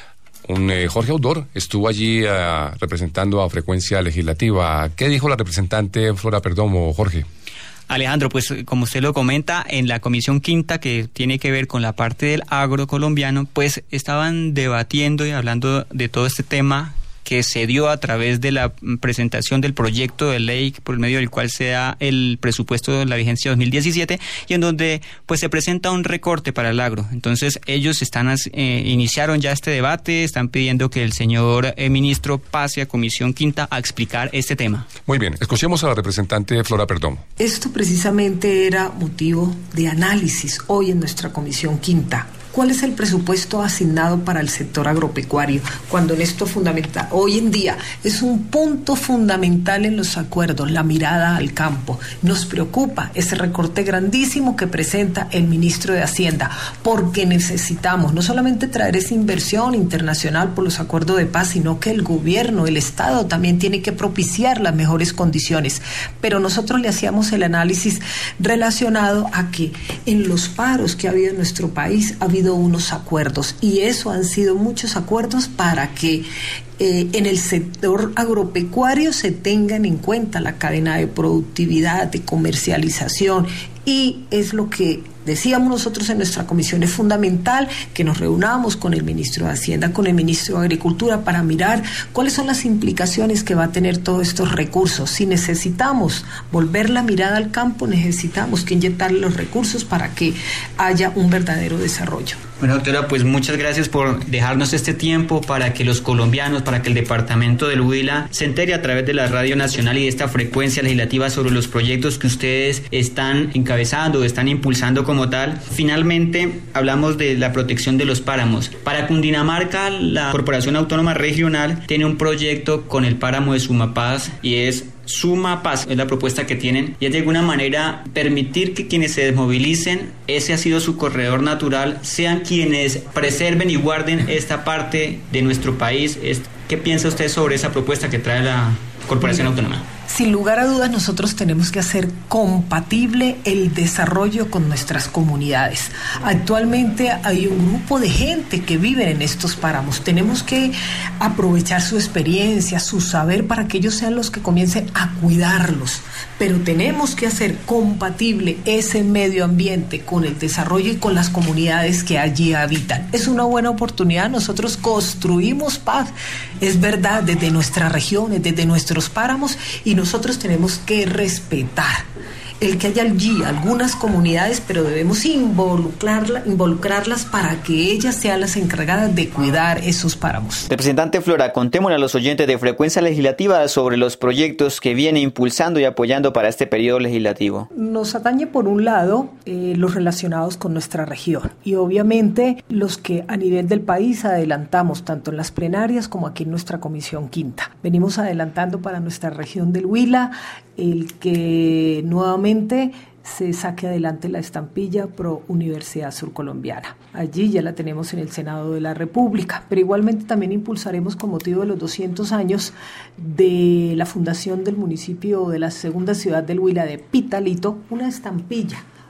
B: Un, eh, Jorge Audor estuvo allí uh, representando a Frecuencia Legislativa. ¿Qué dijo la representante Flora Perdomo, Jorge?
F: Alejandro, pues como usted lo comenta, en la Comisión Quinta, que tiene que ver con la parte del agro colombiano, pues estaban debatiendo y hablando de todo este tema que se dio a través de la presentación del proyecto de ley por medio del cual se da el presupuesto de la vigencia dos mil diecisiete y en donde pues se presenta un recorte para el agro. Entonces ellos están eh, iniciaron ya este debate, están pidiendo que el señor eh, ministro pase a Comisión Quinta a explicar este tema.
B: Muy bien, escuchemos a la representante Flora Perdomo.
P: Esto precisamente era motivo de análisis hoy en nuestra Comisión Quinta. ¿Cuál es el presupuesto asignado para el sector agropecuario? Cuando en esto fundamental, hoy en día es un punto fundamental en los acuerdos, la mirada al campo. Nos preocupa ese recorte grandísimo que presenta el ministro de Hacienda, porque necesitamos no solamente traer esa inversión internacional por los acuerdos de paz, sino que el gobierno, el Estado también tiene que propiciar las mejores condiciones. Pero nosotros le hacíamos el análisis relacionado a que en los paros que ha habido en nuestro país ha habido unos acuerdos, y eso han sido muchos acuerdos para que eh, en el sector agropecuario se tengan en cuenta la cadena de productividad, de comercialización, y es lo que decíamos nosotros en nuestra comisión. Es fundamental que nos reunamos con el ministro de Hacienda, con el ministro de Agricultura, para mirar cuáles son las implicaciones que va a tener todos estos recursos. Si necesitamos volver la mirada al campo, necesitamos que inyectar los recursos para que haya un verdadero desarrollo.
F: Bueno, doctora, pues muchas gracias por dejarnos este tiempo para que los colombianos, para que el departamento del Huila se entere a través de la Radio Nacional y de esta frecuencia legislativa sobre los proyectos que ustedes están encabezando, están impulsando como tal. Finalmente, hablamos de la protección de los páramos. Para Cundinamarca, la Corporación Autónoma Regional tiene un proyecto con el páramo de Sumapaz y es Suma Paz, es la propuesta que tienen, y es de alguna manera permitir que quienes se desmovilicen, ese ha sido su corredor natural, sean quienes preserven y guarden esta parte de nuestro país. ¿Qué piensa usted sobre esa propuesta que trae la Corporación Autónoma?
P: Sin lugar a dudas, nosotros tenemos que hacer compatible el desarrollo con nuestras comunidades. Actualmente hay un grupo de gente que vive en estos páramos. Tenemos que aprovechar su experiencia, su saber, para que ellos sean los que comiencen a cuidarlos. Pero tenemos que hacer compatible ese medio ambiente con el desarrollo y con las comunidades que allí habitan. Es una buena oportunidad. Nosotros construimos paz, es verdad, desde nuestras regiones, desde nuestros páramos, y nosotros tenemos que respetar el que haya allí algunas comunidades, pero debemos involucrarla, involucrarlas para que ellas sean las encargadas de cuidar esos páramos.
F: Representante Flora, contémosle a los oyentes de Frecuencia Legislativa sobre los proyectos que viene impulsando y apoyando para este periodo legislativo.
P: Nos atañe por un lado eh, los relacionados con nuestra región, y obviamente los que a nivel del país adelantamos tanto en las plenarias como aquí en nuestra Comisión Quinta. Venimos adelantando para nuestra región del Huila el que nuevamente se saque adelante la estampilla pro Universidad Surcolombiana. Allí ya la tenemos en el Senado de la República, pero igualmente también impulsaremos, con motivo de los doscientos años de la fundación del municipio de la segunda ciudad del Huila, de Pitalito, una estampilla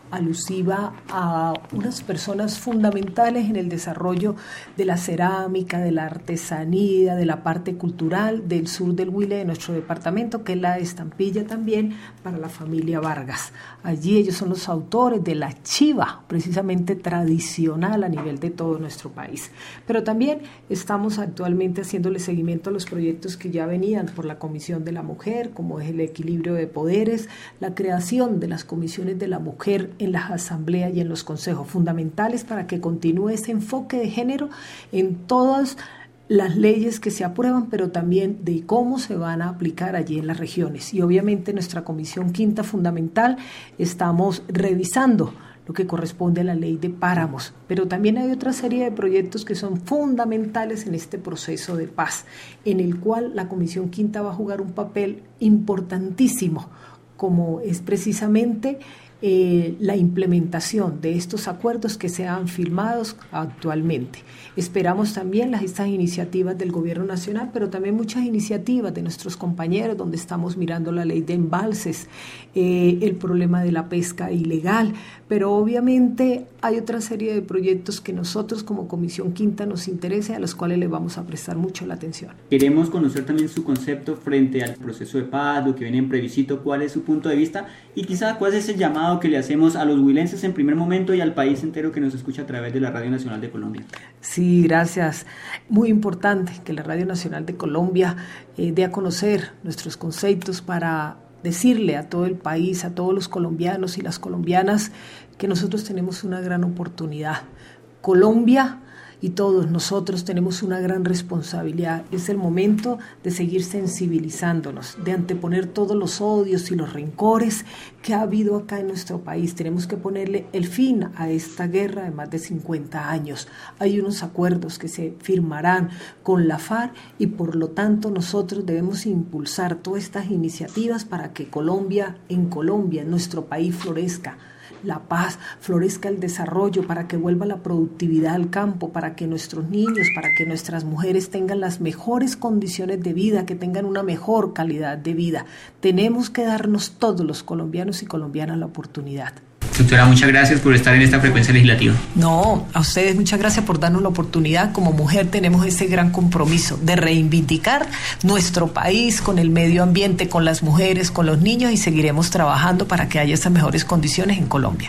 P: alusiva a unas personas fundamentales en el desarrollo de la cerámica, de la artesanía, de la parte cultural del sur del Huila, de nuestro departamento, que es la estampilla también para la familia Vargas. Allí ellos son los autores de la chiva, precisamente tradicional a nivel de todo nuestro país. Pero también estamos actualmente haciéndole seguimiento a los proyectos que ya venían por la Comisión de la Mujer, como es el equilibrio de poderes, la creación de las comisiones de la mujer en las asambleas y en los consejos, fundamentales para que continúe ese enfoque de género en todas las leyes que se aprueban, pero también de cómo se van a aplicar allí en las regiones. Y obviamente nuestra Comisión Quinta Fundamental estamos revisando lo que corresponde a la ley de páramos, pero también hay otra serie de proyectos que son fundamentales en este proceso de paz, en el cual la Comisión Quinta va a jugar un papel importantísimo, como es precisamente eh, la implementación de estos acuerdos que se han firmados actualmente. Esperamos también las, estas iniciativas del Gobierno Nacional, pero también muchas iniciativas de nuestros compañeros, donde estamos mirando la ley de embalses, eh, el problema de la pesca ilegal, pero obviamente hay otra serie de proyectos que nosotros como Comisión Quinta nos interesa, a los cuales le vamos a prestar mucho la atención.
F: Queremos conocer también su concepto frente al proceso de paz, lo que viene en plebiscito, cuál es su punto de vista y quizá cuál es el llamado que le hacemos a los huilenses en primer momento y al país entero que nos escucha a través de la Radio Nacional de Colombia.
P: Sí, gracias. Muy importante que la Radio Nacional de Colombia eh, dé a conocer nuestros conceptos para decirle a todo el país, a todos los colombianos y las colombianas, que nosotros tenemos una gran oportunidad. Colombia y todos nosotros tenemos una gran responsabilidad. Es el momento de seguir sensibilizándonos, de anteponer todos los odios y los rencores que ha habido acá en nuestro país. Tenemos que ponerle el fin a esta guerra de más de cincuenta años. Hay unos acuerdos que se firmarán con la FARC y por lo tanto nosotros debemos impulsar todas estas iniciativas para que Colombia, en Colombia, en nuestro país florezca la paz, florezca el desarrollo, para que vuelva la productividad al campo, para que nuestros niños, para que nuestras mujeres tengan las mejores condiciones de vida, que tengan una mejor calidad de vida. Tenemos que darnos todos los colombianos y colombianas la oportunidad.
F: Doctora, muchas gracias por estar en esta frecuencia legislativa.
P: No, a ustedes muchas gracias por darnos la oportunidad. Como mujer tenemos ese gran compromiso de reivindicar nuestro país con el medio ambiente, con las mujeres, con los niños, y seguiremos trabajando para que haya esas mejores condiciones en Colombia.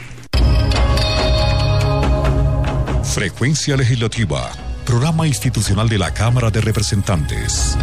C: Frecuencia legislativa, programa institucional de la Cámara de Representantes.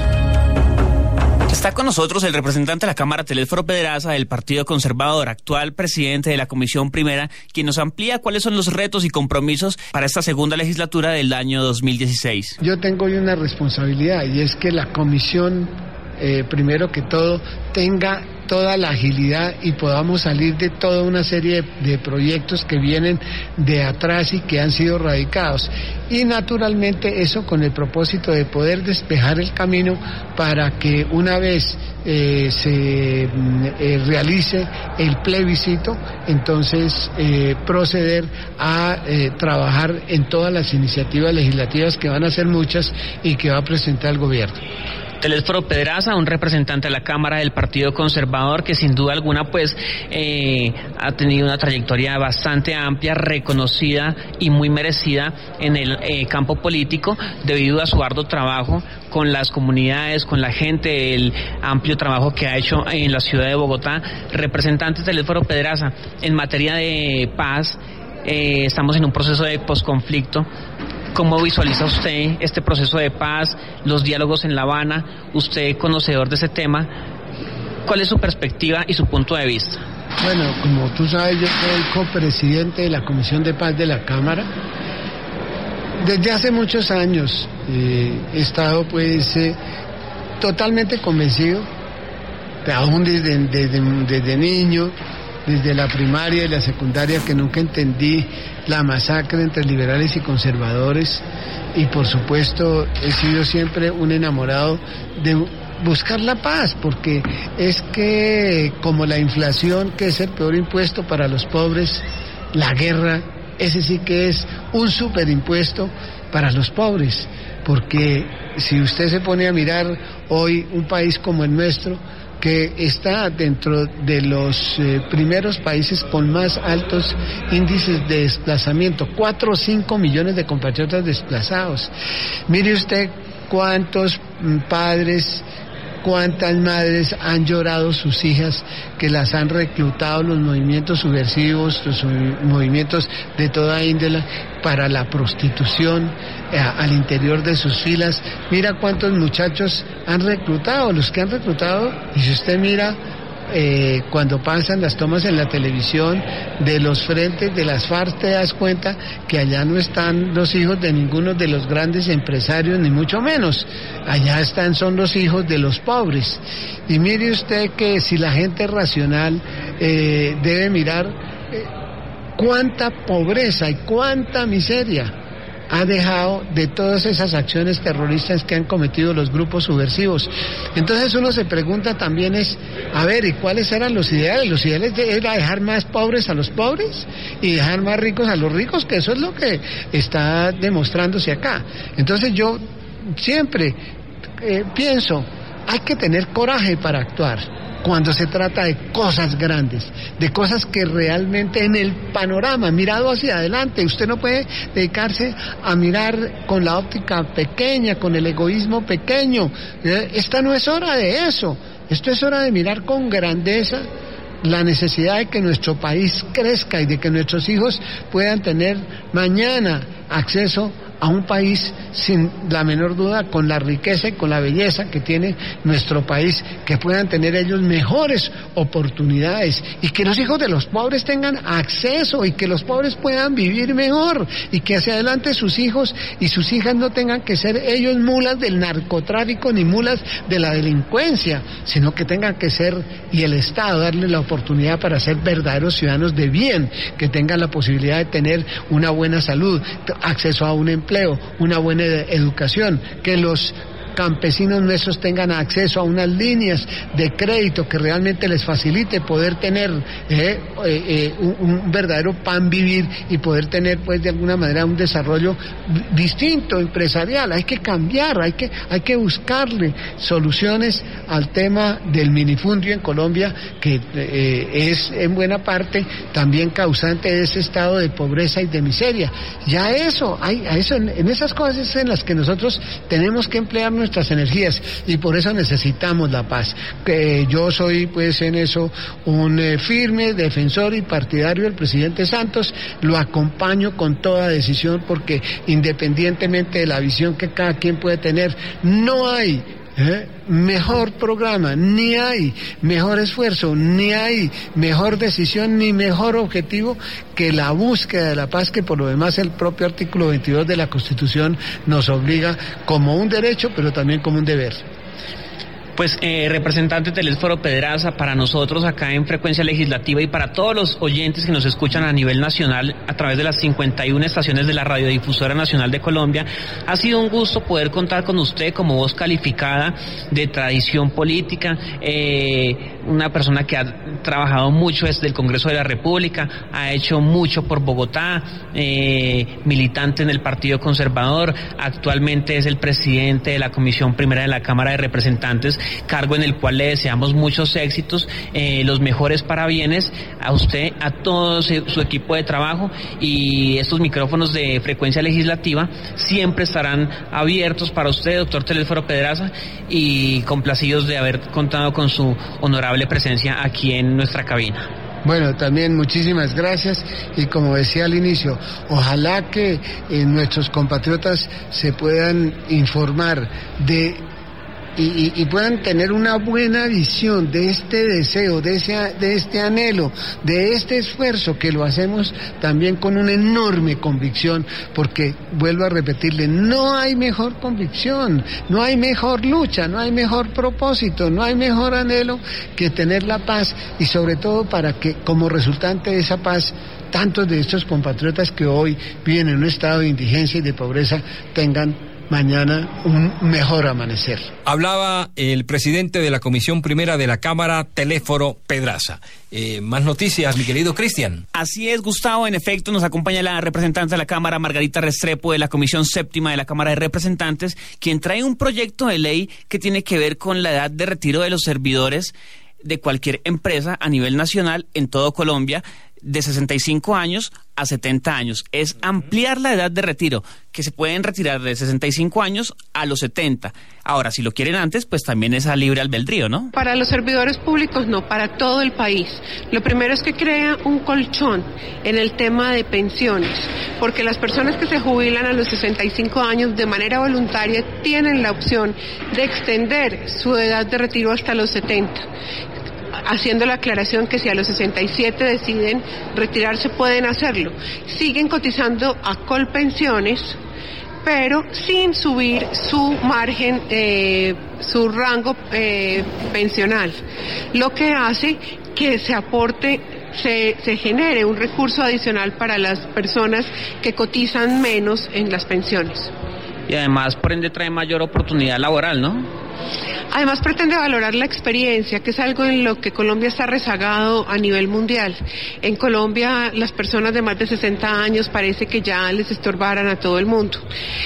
Q: Está con nosotros el representante de la Cámara, Telésforo Pedraza, del Partido Conservador, actual presidente de la Comisión Primera, quien nos amplía cuáles son los retos y compromisos para esta segunda legislatura del año dos mil dieciséis.
R: Yo tengo hoy una responsabilidad, y es que la Comisión, eh, primero que todo, tenga toda la agilidad y podamos salir de toda una serie de, de proyectos que vienen de atrás y que han sido radicados. Y naturalmente eso con el propósito de poder despejar el camino para que una vez eh, se eh, realice el plebiscito, entonces eh, proceder a eh, trabajar en todas las iniciativas legislativas, que van a ser muchas y que va a presentar el gobierno.
Q: Telésforo Pedraza, un representante de la Cámara del Partido Conservador que sin duda alguna pues eh, ha tenido una trayectoria bastante amplia, reconocida y muy merecida en el eh, campo político debido a su arduo trabajo con las comunidades, con la gente, el amplio trabajo que ha hecho en la ciudad de Bogotá. Representante Telésforo Pedraza, en materia de paz, eh, estamos en un proceso de posconflicto. ¿Cómo visualiza usted este proceso de paz, los diálogos en La Habana? Usted, conocedor de ese tema, ¿cuál es su perspectiva y su punto de vista?
R: Bueno, como tú sabes, yo soy copresidente de la Comisión de Paz de la Cámara. Desde hace muchos años eh, he estado pues eh, totalmente convencido, aún desde, desde, desde niño, desde la primaria y la secundaria, que nunca entendí la masacre entre liberales y conservadores, y por supuesto he sido siempre un enamorado de buscar la paz, porque es que como la inflación, que es el peor impuesto para los pobres, la guerra, ese sí que es un superimpuesto para los pobres, porque si usted se pone a mirar hoy un país como el nuestro, que está dentro de los eh, primeros países con más altos índices de desplazamiento, cuatro o cinco millones de compatriotas desplazados. Mire usted cuántos padres, cuántas madres han llorado sus hijas que las han reclutado los movimientos subversivos, los movimientos de toda índole para la prostitución eh, al interior de sus filas. Mira cuántos muchachos han reclutado, los que han reclutado, y si usted mira eh, cuando pasan las tomas en la televisión de los frentes de las FARC, te das cuenta que allá no están los hijos de ninguno de los grandes empresarios, ni mucho menos. Allá están, son los hijos de los pobres. Y mire usted que si la gente racional eh, debe mirar eh, cuánta pobreza y cuánta miseria ha dejado de todas esas acciones terroristas que han cometido los grupos subversivos. Entonces uno se pregunta también es, a ver, ¿y cuáles eran los ideales? Los ideales era dejar más pobres a los pobres y dejar más ricos a los ricos, que eso es lo que está demostrándose acá. Entonces yo siempre eh, pienso, hay que tener coraje para actuar cuando se trata de cosas grandes, de cosas que realmente en el panorama, mirado hacia adelante, usted no puede dedicarse a mirar con la óptica pequeña, con el egoísmo pequeño. Esta no es hora de eso, esto es hora de mirar con grandeza la necesidad de que nuestro país crezca y de que nuestros hijos puedan tener mañana acceso a un país sin la menor duda, con la riqueza y con la belleza que tiene nuestro país, que puedan tener ellos mejores oportunidades y que los hijos de los pobres tengan acceso y que los pobres puedan vivir mejor y que hacia adelante sus hijos y sus hijas no tengan que ser ellos mulas del narcotráfico ni mulas de la delincuencia, sino que tengan que ser, y el Estado darle la oportunidad para ser verdaderos ciudadanos de bien, que tengan la posibilidad de tener una buena salud, acceso a un empleo, una buena educación, que los campesinos nuestros tengan acceso a unas líneas de crédito que realmente les facilite poder tener eh, eh, eh, un, un verdadero pan vivir y poder tener pues de alguna manera un desarrollo distinto, empresarial. Hay que cambiar, hay que, hay que buscarle soluciones al tema del minifundio en Colombia, que eh, es en buena parte también causante de ese estado de pobreza y de miseria. Ya eso, hay, a eso en, en esas cosas es en las que nosotros tenemos que emplear nuestras energías y por eso necesitamos la paz. Eh, yo soy pues en eso un eh, firme defensor y partidario del presidente Santos, lo acompaño con toda decisión porque independientemente de la visión que cada quien puede tener, no hay ¿Eh? mejor programa, ni hay mejor esfuerzo, ni hay mejor decisión, ni mejor objetivo que la búsqueda de la paz, que por lo demás el propio artículo veintidós de la Constitución nos obliga como un derecho, pero también como un deber.
Q: Pues eh, representante Telésforo Pedraza, para nosotros acá en Frecuencia Legislativa y para todos los oyentes que nos escuchan a nivel nacional a través de las cincuenta y una estaciones de la Radiodifusora Nacional de Colombia, ha sido un gusto poder contar con usted como voz calificada de tradición política, eh, una persona que ha trabajado mucho desde el Congreso de la República, ha hecho mucho por Bogotá, eh, militante en el Partido Conservador, actualmente es el presidente de la Comisión Primera de la Cámara de Representantes, cargo en el cual le deseamos muchos éxitos, eh, los mejores parabienes a usted, a todo su equipo de trabajo, y estos micrófonos de Frecuencia Legislativa siempre estarán abiertos para usted, doctor Telésforo Pedraza, y complacidos de haber contado con su honorable presencia aquí en nuestra cabina.
R: Bueno, también muchísimas gracias y como decía al inicio, ojalá que eh, nuestros compatriotas se puedan informar de Y, y, y puedan tener una buena visión de este deseo, de, ese, de este anhelo, de este esfuerzo que lo hacemos también con una enorme convicción, porque, vuelvo a repetirle, no hay mejor convicción, no hay mejor lucha, no hay mejor propósito, no hay mejor anhelo que tener la paz y sobre todo para que como resultante de esa paz tantos de estos compatriotas que hoy viven en un estado de indigencia y de pobreza tengan mañana un mejor amanecer.
A: Hablaba el presidente de la Comisión Primera de la Cámara, Teléforo Pedraza. Eh, más noticias, mi querido Cristian.
S: Así es, Gustavo. En efecto, nos acompaña la representante de la Cámara, Margarita Restrepo, de la Comisión Séptima de la Cámara de Representantes, quien trae un proyecto de ley que tiene que ver con la edad de retiro de los servidores de cualquier empresa a nivel nacional en todo Colombia, de sesenta y cinco años a setenta años. Es ampliar la edad de retiro, que se pueden retirar de sesenta y cinco años a los setenta. Ahora, si lo quieren antes, pues también es a libre albedrío, ¿no?
T: Para los servidores públicos no, para todo el país. Lo primero es que crea un colchón en el tema de pensiones, porque las personas que se jubilan a los sesenta y cinco años de manera voluntaria tienen la opción de extender su edad de retiro hasta los setenta. Haciendo la aclaración que si a los sesenta y siete deciden retirarse pueden hacerlo. Siguen cotizando a Colpensiones, pero sin subir su margen, eh, su rango eh, pensional, lo que hace que se aporte, se, se genere un recurso adicional para las personas que cotizan menos en las pensiones.
S: Y además, por ende, trae mayor oportunidad laboral, ¿no?
T: Además pretende valorar la experiencia, que es algo en lo que Colombia está rezagado a nivel mundial. En Colombia las personas de más de sesenta años parece que ya les estorbaran a todo el mundo.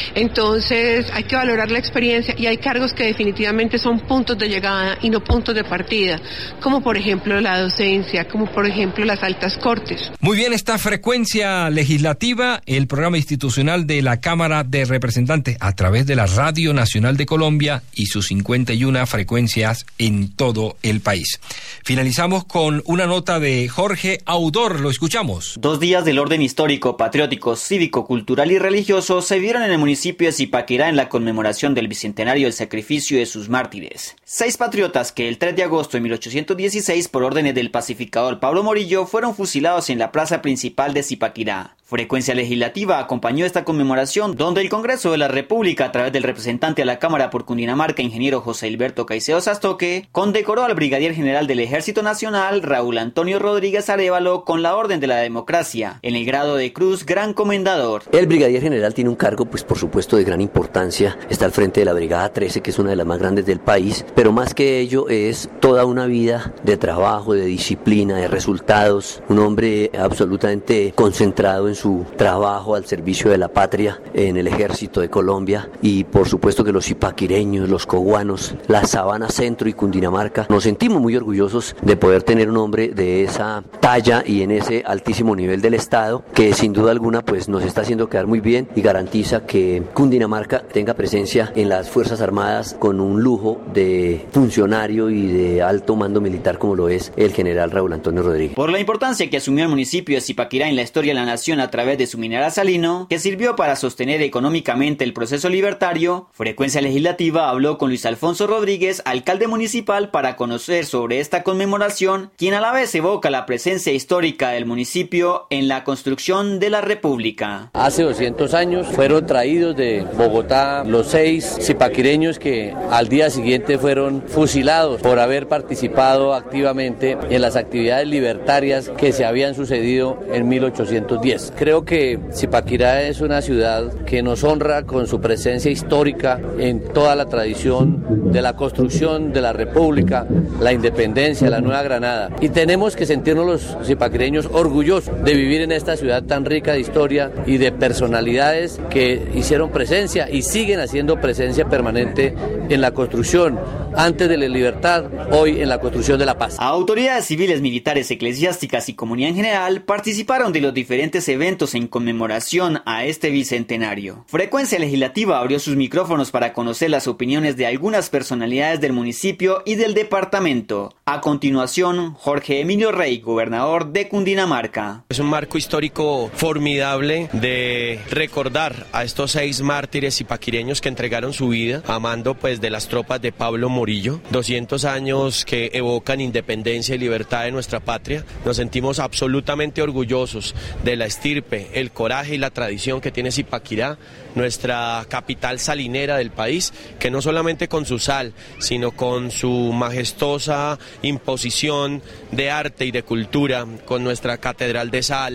T: Entonces hay que valorar la experiencia y hay cargos que definitivamente son puntos de llegada y no puntos de partida, como por ejemplo la docencia, como por ejemplo las altas cortes.
A: Muy bien, esta frecuencia legislativa, el programa institucional de la Cámara de Representantes a través de la Radio Nacional de Colombia y sus cincuenta y una frecuencias en todo el país. Finalizamos con una nota de Jorge Audor, lo escuchamos.
U: Dos días del orden histórico, patriótico, cívico, cultural y religioso se vieron en el municipio de Zipaquirá en la conmemoración del bicentenario del sacrificio de sus mártires. Seis patriotas que el tres de agosto de mil ochocientos dieciséis, por órdenes del pacificador Pablo Morillo, fueron fusilados en la plaza principal de Zipaquirá. Frecuencia Legislativa acompañó esta conmemoración, donde el Congreso de la República, a través del representante a la Cámara por Cundinamarca, ingeniero José Hilberto Caicedo Sastoque, condecoró al brigadier general del Ejército Nacional, Raúl Antonio Rodríguez Arévalo, con la Orden de la Democracia, en el grado de Cruz Gran Comendador.
V: El brigadier general tiene un cargo, pues por supuesto, de gran importancia. Está al frente de la Brigada trece, que es una de las más grandes del país, pero más que ello es toda una vida de trabajo, de disciplina, de resultados. Un hombre absolutamente concentrado en su su trabajo al servicio de la patria en el Ejército de Colombia, y por supuesto que los zipaquireños, los coguanos, la Sabana Centro y Cundinamarca nos sentimos muy orgullosos de poder tener un hombre de esa talla y en ese altísimo nivel del Estado, que sin duda alguna pues nos está haciendo quedar muy bien y garantiza que Cundinamarca tenga presencia en las Fuerzas Armadas con un lujo de funcionario y de alto mando militar como lo es el general Raúl Antonio Rodríguez.
U: Por la importancia que asumió el municipio de Zipaquirá en la historia de la nación a través de su mineral salino, que sirvió para sostener económicamente el proceso libertario, Frecuencia Legislativa habló con Luis Alfonso Rodríguez, alcalde municipal, para conocer sobre esta conmemoración, quien a la vez evoca la presencia histórica del municipio en la construcción de la República.
W: Hace doscientos años fueron traídos de Bogotá los seis zipaquireños que al día siguiente fueron fusilados por haber participado activamente en las actividades libertarias que se habían sucedido en mil ochocientos diez. Creo que Zipaquirá es una ciudad que nos honra con su presencia histórica en toda la tradición de la construcción de la República, la independencia, la Nueva Granada. Y tenemos que sentirnos los zipaquireños orgullosos de vivir en esta ciudad tan rica de historia y de personalidades que hicieron presencia y siguen haciendo presencia permanente en la construcción, antes de la libertad, hoy en la construcción de la paz.
U: Autoridades civiles, militares, eclesiásticas y comunidad en general participaron de los diferentes eventos en conmemoración a este bicentenario. Frecuencia Legislativa abrió sus micrófonos para conocer las opiniones de algunas personalidades del municipio y del departamento. A continuación, Jorge Emilio Rey, gobernador de Cundinamarca.
X: Es un marco histórico formidable de recordar a estos seis mártires zipaquireños que entregaron su vida a mando pues de las tropas de Pablo Morillo. doscientos años que evocan independencia y libertad de nuestra patria. Nos sentimos absolutamente orgullosos de la estirpe, el coraje y la tradición que tiene Zipaquirá, nuestra capital salinera del país, que no solamente con su sal, sino con su majestuosa imposición de arte y de cultura, con nuestra catedral de sal,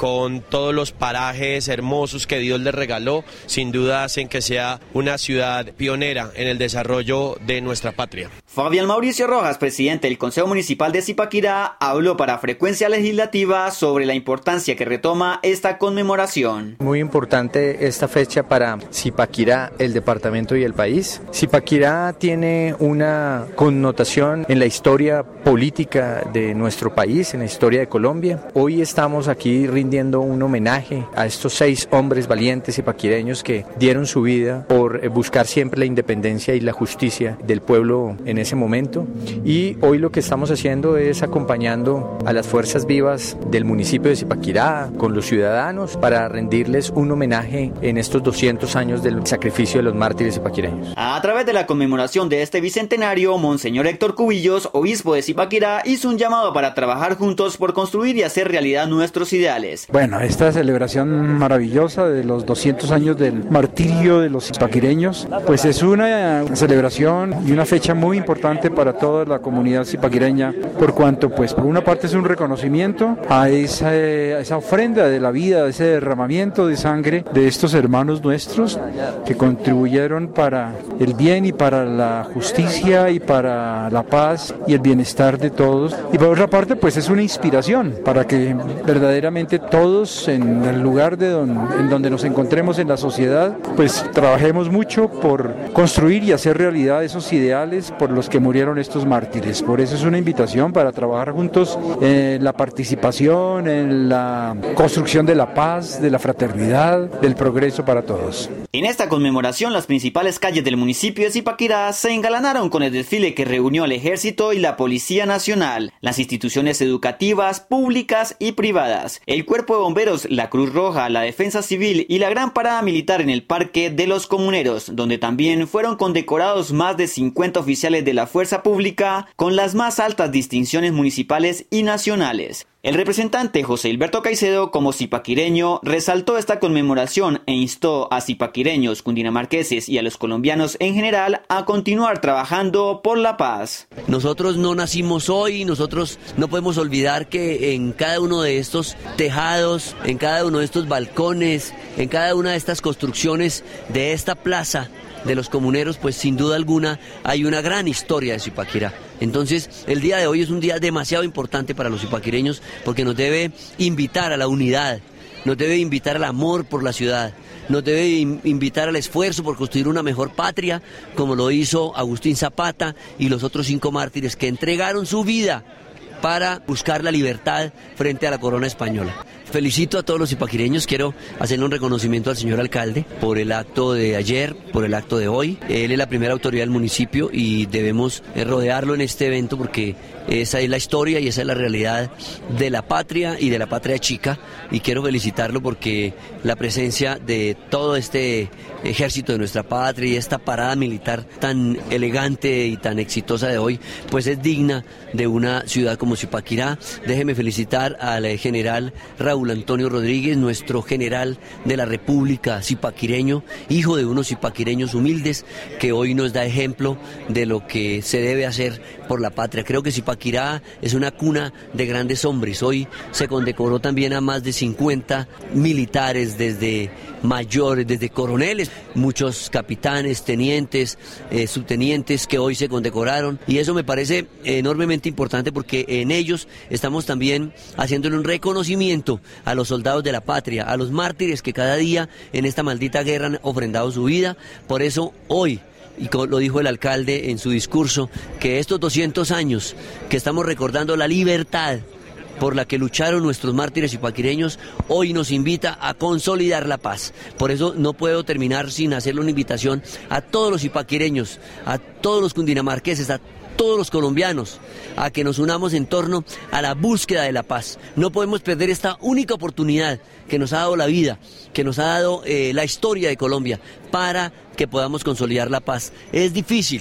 X: con todos los parajes hermosos que Dios les regaló, sin duda hacen que sea una ciudad pionera en el desarrollo de nuestra patria.
U: Fabián Mauricio Rojas, presidente del Consejo Municipal de Zipaquirá, habló para Frecuencia Legislativa sobre la importancia que retoma esta conmemoración.
D: Muy importante esta fecha para Zipaquirá, el departamento y el país. Zipaquirá tiene una connotación en la historia política de nuestro país, en la historia de Colombia. Hoy estamos aquí rindiendo un homenaje a estos seis hombres valientes zipaquireños que dieron su vida por buscar siempre la independencia y la justicia del pueblo en ese momento, y hoy lo que estamos haciendo es acompañando a las fuerzas vivas del municipio de Zipaquirá con los ciudadanos para rendirles un homenaje en estos doscientos años del sacrificio de los mártires zipaquireños.
U: A través de la conmemoración de este bicentenario, Monseñor Héctor Cubillos, obispo de Zipaquirá, hizo un llamado para trabajar juntos por construir y hacer realidad nuestros ideales.
E: Bueno, esta celebración maravillosa de los doscientos años del martirio de los zipaquireños, pues es una celebración y una fecha muy importante importante para toda la comunidad zipaquireña, por cuanto, pues, por una parte es un reconocimiento a esa, a esa ofrenda de la vida, a ese derramamiento de sangre de estos hermanos nuestros que contribuyeron para el bien y para la justicia y para la paz y el bienestar de todos. Y por otra parte, pues es una inspiración para que verdaderamente todos en el lugar de donde, en donde nos encontremos en la sociedad, pues trabajemos mucho por construir y hacer realidad esos ideales por los que murieron estos mártires. Por eso es una invitación para trabajar juntos en la participación, en la construcción de la paz, de la fraternidad, del progreso para todos.
U: En esta conmemoración, las principales calles del municipio de Zipaquirá se engalanaron con el desfile que reunió al Ejército y la Policía Nacional, las instituciones educativas, públicas y privadas, el Cuerpo de Bomberos, la Cruz Roja, la Defensa Civil y la gran parada militar en el Parque de los Comuneros, donde también fueron condecorados más de cincuenta oficiales de la Fuerza Pública con las más altas distinciones municipales y nacionales. El representante José Hilberto Caicedo, como zipaquireño, resaltó esta conmemoración e instó a zipaquireños, cundinamarqueses y a los colombianos en general a continuar trabajando por la paz.
W: Nosotros no nacimos hoy, nosotros no podemos olvidar que en cada uno de estos tejados, en cada uno de estos balcones, en cada una de estas construcciones de esta plaza de los comuneros, pues sin duda alguna hay una gran historia de Zipaquirá. Entonces, el día de hoy es un día demasiado importante para los zipaquireños porque nos debe invitar a la unidad, nos debe invitar al amor por la ciudad, nos debe invitar al esfuerzo por construir una mejor patria, como lo hizo Agustín Zapata y los otros cinco mártires que entregaron su vida para buscar la libertad frente a la corona española. Felicito a todos los zipaquireños, quiero hacerle un reconocimiento al señor alcalde por el acto de ayer, por el acto de hoy. Él es la primera autoridad del municipio y debemos rodearlo en este evento porque esa es la historia y esa es la realidad de la patria y de la patria chica, y quiero felicitarlo porque la presencia de todo este ejército de nuestra patria y esta parada militar tan elegante y tan exitosa de hoy, pues es digna de una ciudad como Zipaquirá. Déjeme felicitar al general Raúl Antonio Rodríguez, nuestro general de la República zipaquireño, hijo de unos zipaquireños humildes que hoy nos da ejemplo de lo que se debe hacer por la patria. Creo que Zipaquirá es una cuna de grandes hombres. Hoy se condecoró también a más de cincuenta militares, desde mayores, desde coroneles, muchos capitanes, tenientes, eh, subtenientes que hoy se condecoraron, y eso me parece enormemente importante porque en ellos estamos también haciéndole un reconocimiento a los soldados de la patria, a los mártires que cada día en esta maldita guerra han ofrendado su vida. Por eso hoy, y lo dijo el alcalde en su discurso, que estos doscientos años que estamos recordando la libertad por la que lucharon nuestros mártires zipaquireños, hoy nos invita a consolidar la paz. Por eso no puedo terminar sin hacerle una invitación a todos los zipaquireños, a todos los cundinamarqueses, a todos los colombianos, a que nos unamos en torno a la búsqueda de la paz. No podemos perder esta única oportunidad que nos ha dado la vida, que nos ha dado eh, la historia de Colombia, para que podamos consolidar la paz. Es difícil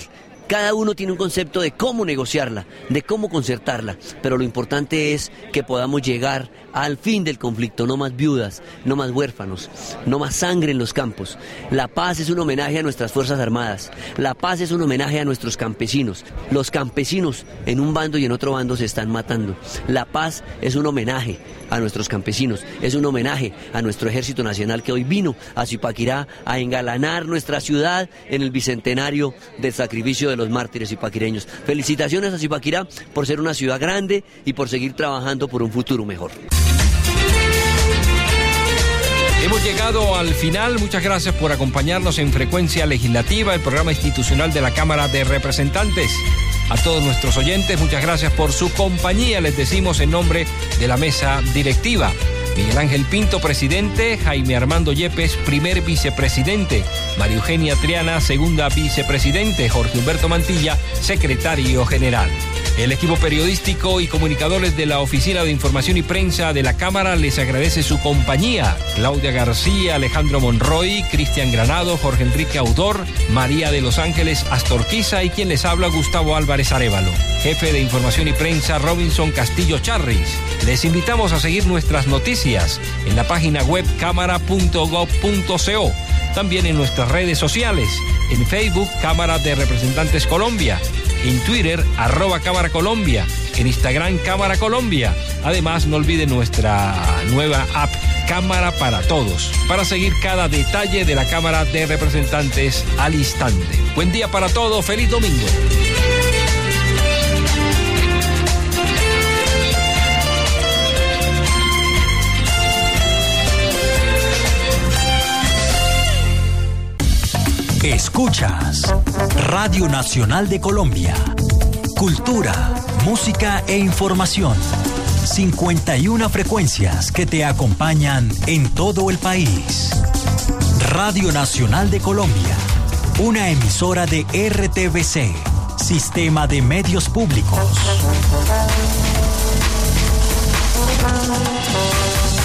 V: Cada uno tiene un concepto de cómo negociarla, de cómo concertarla, pero lo importante es que podamos llegar al fin del conflicto, no más viudas, no más huérfanos, no más sangre en los campos. La paz es un homenaje a nuestras Fuerzas Armadas, la paz es un homenaje a nuestros campesinos. Los campesinos en un bando y en otro bando se están matando. La paz es un homenaje a nuestros campesinos, es un homenaje a nuestro Ejército Nacional que hoy vino a Zipaquirá a engalanar nuestra ciudad en el bicentenario del sacrificio de los mártires zipaquireños. Felicitaciones a Zipaquirá por ser una ciudad grande y por seguir trabajando por un futuro mejor.
A: Hemos llegado al final. Muchas gracias por acompañarnos en Frecuencia Legislativa, el programa institucional de la Cámara de Representantes. A todos nuestros oyentes, muchas gracias por su compañía. Les decimos en nombre de la mesa directiva: Miguel Ángel Pinto, presidente; Jaime Armando Yepes, primer vicepresidente; María Eugenia Triana, segunda vicepresidente; Jorge Humberto Mantilla, secretario general. El equipo periodístico y comunicadores de la Oficina de Información y Prensa de la Cámara les agradece su compañía. Claudia García, Alejandro Monroy, Cristian Granado, Jorge Enrique Audor, María de Los Ángeles Astorquiza y quien les habla, Gustavo Álvarez Arévalo. Jefe de Información y Prensa, Robinson Castillo Charris. Les invitamos a seguir nuestras noticias en la página web cámara punto gob punto co. También en nuestras redes sociales, en Facebook, Cámara de Representantes Colombia; en Twitter, arroba Cámara Colombia; en Instagram, Cámara Colombia. Además, no olviden nuestra nueva app, Cámara para Todos, para seguir cada detalle de la Cámara de Representantes al instante. Buen día para todos, feliz domingo.
G: Escuchas Radio Nacional de Colombia. Cultura, música e información. cincuenta y una frecuencias que te acompañan en todo el país. Radio Nacional de Colombia, una emisora de R T V C, Sistema de Medios Públicos.